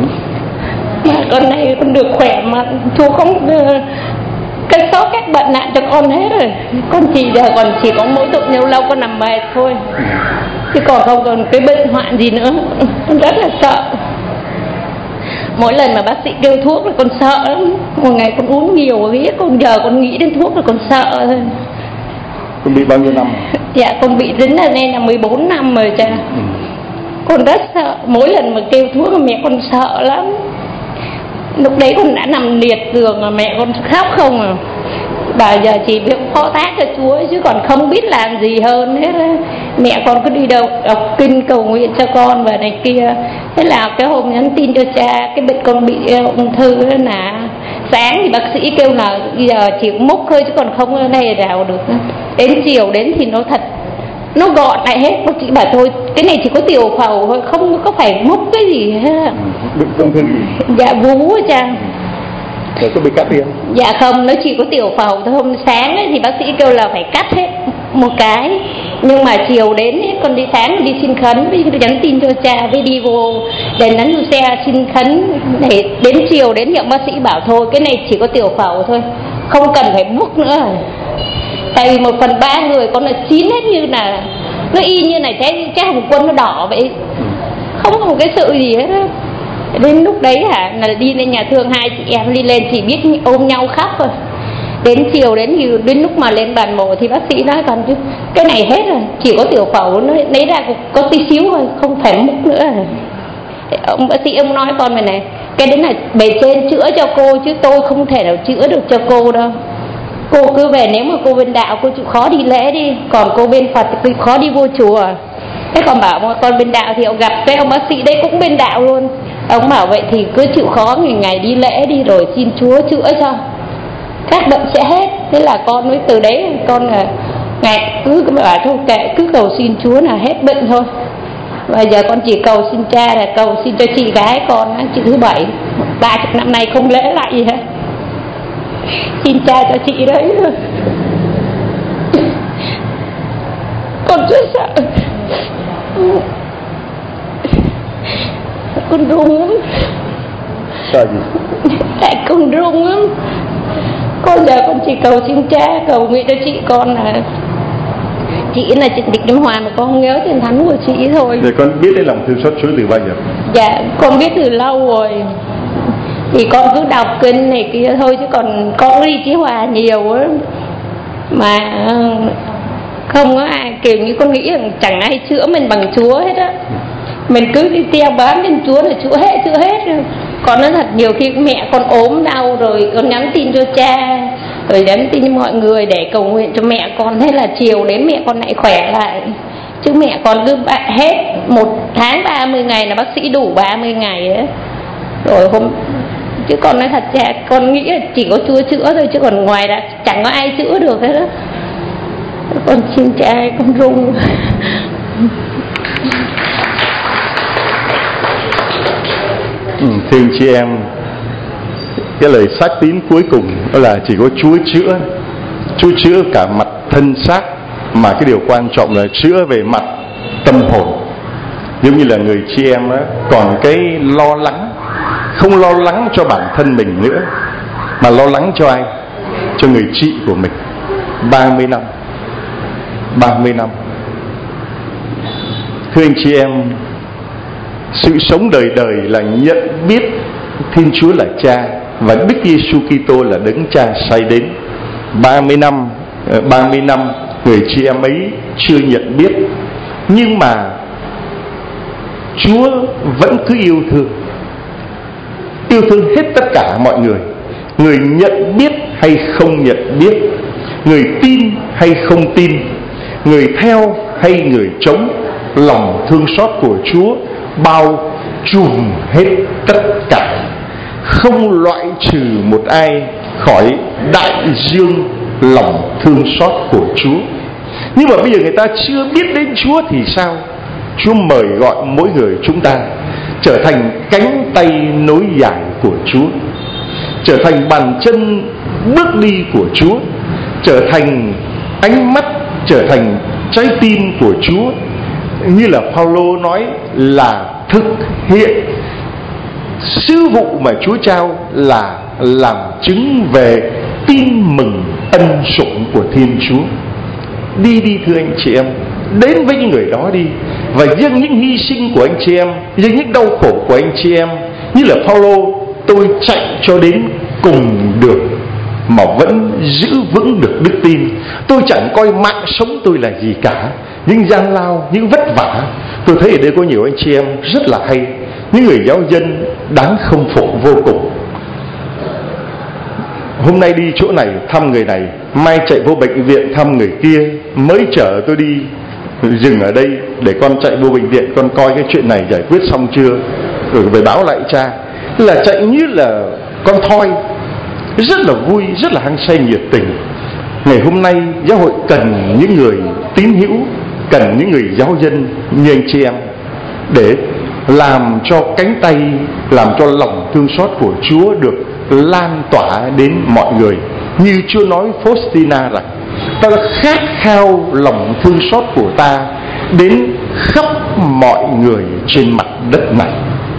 [SPEAKER 5] Mà con này con được khỏe mà Chúa không cái số các bệnh nạn cho con hết rồi. Con chỉ có mỗi tội nhiều lâu con nằm mệt thôi, chứ còn không còn cái bệnh hoạn gì nữa. Con rất là sợ. Mỗi lần mà bác sĩ kêu thuốc là con sợ lắm. Một ngày con uống nhiều biết, con giờ con nghĩ đến thuốc là con sợ thôi.
[SPEAKER 2] Con bị bao nhiêu năm?
[SPEAKER 5] Dạ con bị đến là nên là 14 năm rồi cha. Con rất sợ. Mỗi lần mà kêu thuốc là mẹ con sợ lắm. Lúc đấy con đã nằm liệt giường mà mẹ con khóc không à. Bà giờ chỉ biết phó thác cho Chúa chứ còn không biết làm gì hơn hết. Mẹ con cứ đi đâu đọc kinh cầu nguyện cho con và này kia. Thế là cái hôm nhắn tin cho cha cái bệnh con bị ung thư đó là sáng thì bác sĩ kêu là bây giờ chỉ múc thôi chứ còn không ở đây nào được. Đến chiều đến thì nó thật nó gọn lại hết. Bác sĩ bảo thôi cái này chỉ có tiểu phẫu thôi, không có phải múc cái gì hết.
[SPEAKER 2] Bệnh ung thư gì?
[SPEAKER 5] Dạ vú cha.
[SPEAKER 2] Rồi có bị cắt đi không?
[SPEAKER 5] Dạ không, nó chỉ có tiểu phẫu thôi. Hôm sáng ấy thì bác sĩ kêu là phải cắt hết một cái. Nhưng mà chiều đến ấy, con đi sáng đi xin khấn, đi nhắn tin cho cha với đi vô đèn nắn vô xe xin khấn. Để đến chiều đến hiệu bác sĩ bảo thôi cái này chỉ có tiểu phẫu thôi, không cần phải múc nữa. Tại vì 1/3 người con là chín hết, như là nó y như này trái hồng quân nó đỏ vậy, không có một cái sự gì hết á. Đến lúc đấy là đi lên nhà thương, hai chị em đi lên chỉ biết ôm nhau khóc rồi. Đến chiều đến lúc mà lên bàn mổ thì bác sĩ nói còn chứ cái này hết rồi, chỉ có tiểu phẫu nó lấy ra có tí xíu thôi, không phải múc nữa. Ông bác sĩ ông nói con này này, cái đấy là bề trên chữa cho cô chứ tôi không thể nào chữa được cho cô đâu. Cô cứ về, nếu mà cô bên đạo cô chịu khó đi lễ đi, còn cô bên Phật thì khó đi vô chùa. Thế còn bảo con bên đạo thì ông gặp cái ông bác sĩ đấy cũng bên đạo luôn. Ông bảo vậy thì cứ chịu khó ngày đi lễ đi rồi xin Chúa chữa cho các bệnh sẽ hết. Thế là con mới từ đấy con là ngày cứ bảo thôi kệ, cứ cầu xin Chúa là hết bệnh thôi. Bây giờ con chỉ cầu xin cha là cầu xin cho chị gái con, chị thứ 7 30 năm nay không lễ lại gì hết, xin cha cho chị đấy thôi. Con rất sợ, con run lắm.
[SPEAKER 2] Sợ gì?
[SPEAKER 5] Tại con run lắm. Con giờ con chỉ cầu xin cha, cầu nguyện cho chị con là chị là Trịnh Thị Kim Hòa mà con không nhớ tên thánh của chị thôi.
[SPEAKER 2] Rồi con biết đến lòng thương xót Chúa từ bao giờ?
[SPEAKER 5] Dạ con biết từ lâu rồi. Thì con cứ đọc kinh này kia thôi chứ còn con đi Chí Hòa nhiều á mà không có ai, kiểu như con nghĩ rằng chẳng ai chữa mình bằng Chúa hết á. Mình cứ đi theo bám lên Chúa là chữa hết. Con nói thật nhiều khi mẹ con ốm đau rồi con nhắn tin cho cha rồi nhắn tin cho mọi người để cầu nguyện cho mẹ con. Thế là chiều đến mẹ con lại khỏe lại. Chứ mẹ con cứ hết 1 tháng 30 ngày là bác sĩ đủ 30 ngày ấy. Rồi chứ con nói thật cha, con nghĩ là chỉ có Chúa chữa thôi chứ còn ngoài ra chẳng có ai chữa được hết đó. Con xin cha, con run.
[SPEAKER 2] Thưa anh chị em, cái lời xác tín cuối cùng đó là chỉ có Chúa chữa. Chúa chữa cả mặt thân xác, mà cái điều quan trọng là chữa về mặt tâm hồn. Giống như là người chị em đó, còn cái lo lắng, không lo lắng cho bản thân mình nữa mà lo lắng cho ai? Cho người chị của mình. 30 năm. Thưa anh chị em, sự sống đời đời là nhận biết Thiên Chúa là Cha và Đức Giêsu Kitô là đấng Cha sai đến. 30 năm người chị em ấy chưa nhận biết, nhưng mà Chúa vẫn cứ yêu thương hết tất cả mọi người. Người nhận biết hay không nhận biết, người tin hay không tin, người theo hay người chống, lòng thương xót của Chúa bao trùm hết tất cả, không loại trừ một ai khỏi đại dương lòng thương xót của Chúa. Nhưng mà bây giờ người ta chưa biết đến Chúa thì sao? Chúa mời gọi mỗi người chúng ta trở thành cánh tay nối dài của Chúa, trở thành bàn chân bước đi của Chúa, trở thành ánh mắt, trở thành trái tim của Chúa. Như là Phaolô nói là thực hiện sứ vụ mà Chúa trao là làm chứng về tin mừng ân sủng của Thiên Chúa. Đi đi thưa anh chị em, đến với những người đó đi, và dâng những hy sinh của anh chị em, dâng những đau khổ của anh chị em. Như là Phaolô, tôi chạy cho đến cùng được mà vẫn giữ vững được đức tin. Tôi chẳng coi mạng sống tôi là gì cả. Những gian lao, những vất vả. Tôi thấy ở đây có nhiều anh chị em rất là hay, những người giáo dân đáng khâm phục vô cùng. Hôm nay đi chỗ này thăm người này, mai chạy vô bệnh viện thăm người kia, mới chở tôi đi dừng ở đây để con chạy vô bệnh viện, con coi cái chuyện này giải quyết xong chưa, rồi về báo lại cha. Là chạy như là con thoi, rất là vui, rất là hăng say nhiệt tình. Ngày hôm nay giáo hội cần những người tín hữu, cần những người giáo dân như anh chị em, để làm cho cánh tay, làm cho lòng thương xót của Chúa được lan tỏa đến mọi người. Như Chúa nói Faustina rằng ta khát khao lòng thương xót của ta đến khắp mọi người trên mặt đất này.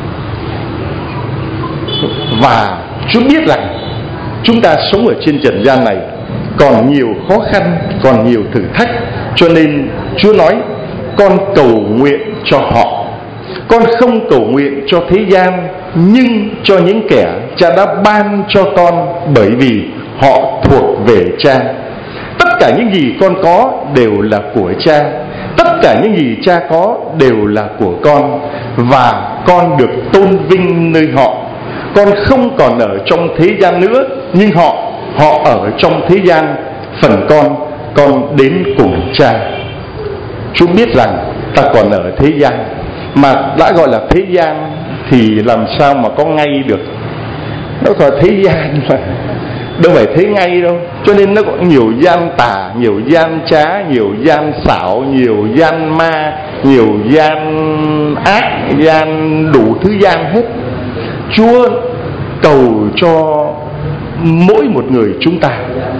[SPEAKER 2] Và Chúa biết rằng chúng ta sống ở trên trần gian này còn nhiều khó khăn, còn nhiều thử thách, cho nên Chúa nói con cầu nguyện cho họ. Con không cầu nguyện cho thế gian, nhưng cho những kẻ Cha đã ban cho con, bởi vì họ thuộc về Cha. Tất cả những gì con có đều là của Cha, tất cả những gì Cha có đều là của con, và con được tôn vinh nơi họ. Con không còn ở trong thế gian nữa, nhưng họ ở trong thế gian. Phần con đến cùng Cha. Chúa biết rằng ta còn ở thế gian, mà đã gọi là thế gian thì làm sao mà có ngay được. Nó gọi thế gian mà đâu phải thế ngay đâu. Cho nên nó có nhiều gian tà, nhiều gian trá, nhiều gian xảo, nhiều gian ma, nhiều gian ác, gian đủ thứ gian hết. Chúa cầu cho mỗi một người chúng ta,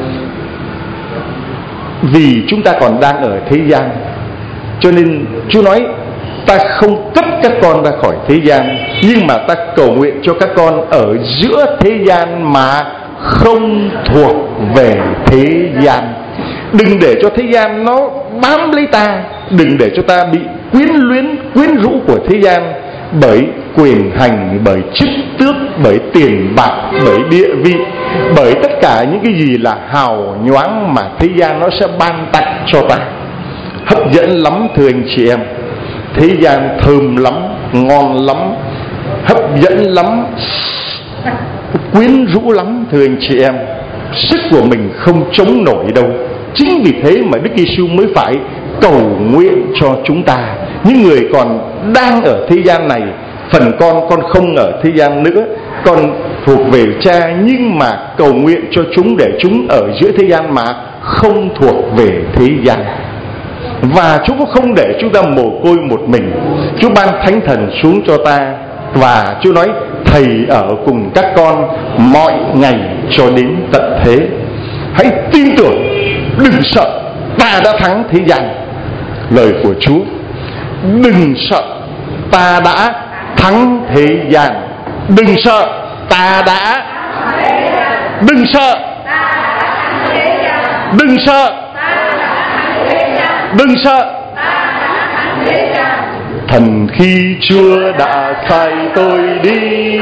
[SPEAKER 2] vì chúng ta còn đang ở thế gian, cho nên Chúa nói ta không cất các con ra khỏi thế gian, nhưng mà ta cầu nguyện cho các con ở giữa thế gian mà không thuộc về thế gian. Đừng để cho thế gian nó bám lấy ta, đừng để cho ta bị quyến luyến, quyến rũ của thế gian, bởi quyền hành, bởi chức tước, bởi tiền bạc, bởi địa vị, bởi tất cả những cái gì là hào nhoáng mà thế gian nó sẽ ban tặng cho ta. Hấp dẫn lắm thưa anh chị em, thế gian thơm lắm, ngon lắm, hấp dẫn lắm, quyến rũ lắm thưa anh chị em. Sức của mình không chống nổi đâu. Chính vì thế mà Đức Giêsu mới phải cầu nguyện cho chúng ta, những người còn đang ở thế gian này. Phần con không ở thế gian nữa, con thuộc về Cha, nhưng mà cầu nguyện cho chúng để chúng ở giữa thế gian mà không thuộc về thế gian. Và Chúa cũng không để chúng ta mồ côi một mình. Chúa ban Thánh Thần xuống cho ta, và Chúa nói Thầy ở cùng các con mọi ngày cho đến tận thế. Hãy tin tưởng, đừng sợ, ta đã thắng thế gian. Lời của Chúa, đừng sợ, ta đã thắng thế gian. Đừng sợ, ta đã. Đừng sợ, đừng sợ, đừng sợ. Thần khi Chúa đã sai tôi đi,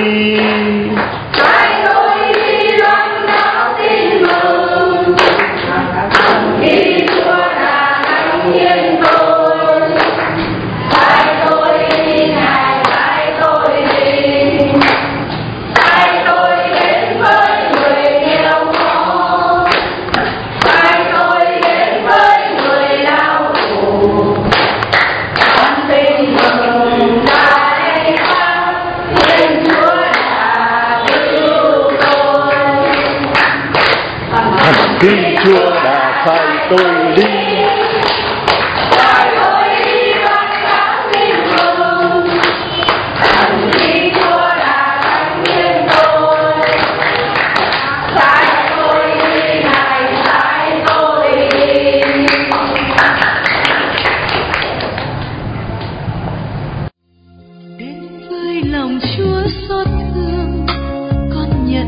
[SPEAKER 2] khi Chúa đã sai tôi đi.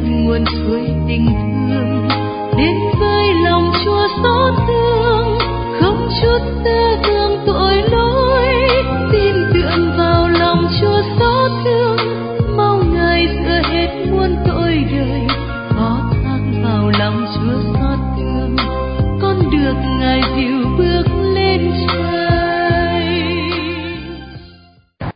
[SPEAKER 1] nhận nguồn suối tình thương đến với lòng Chúa xót thương.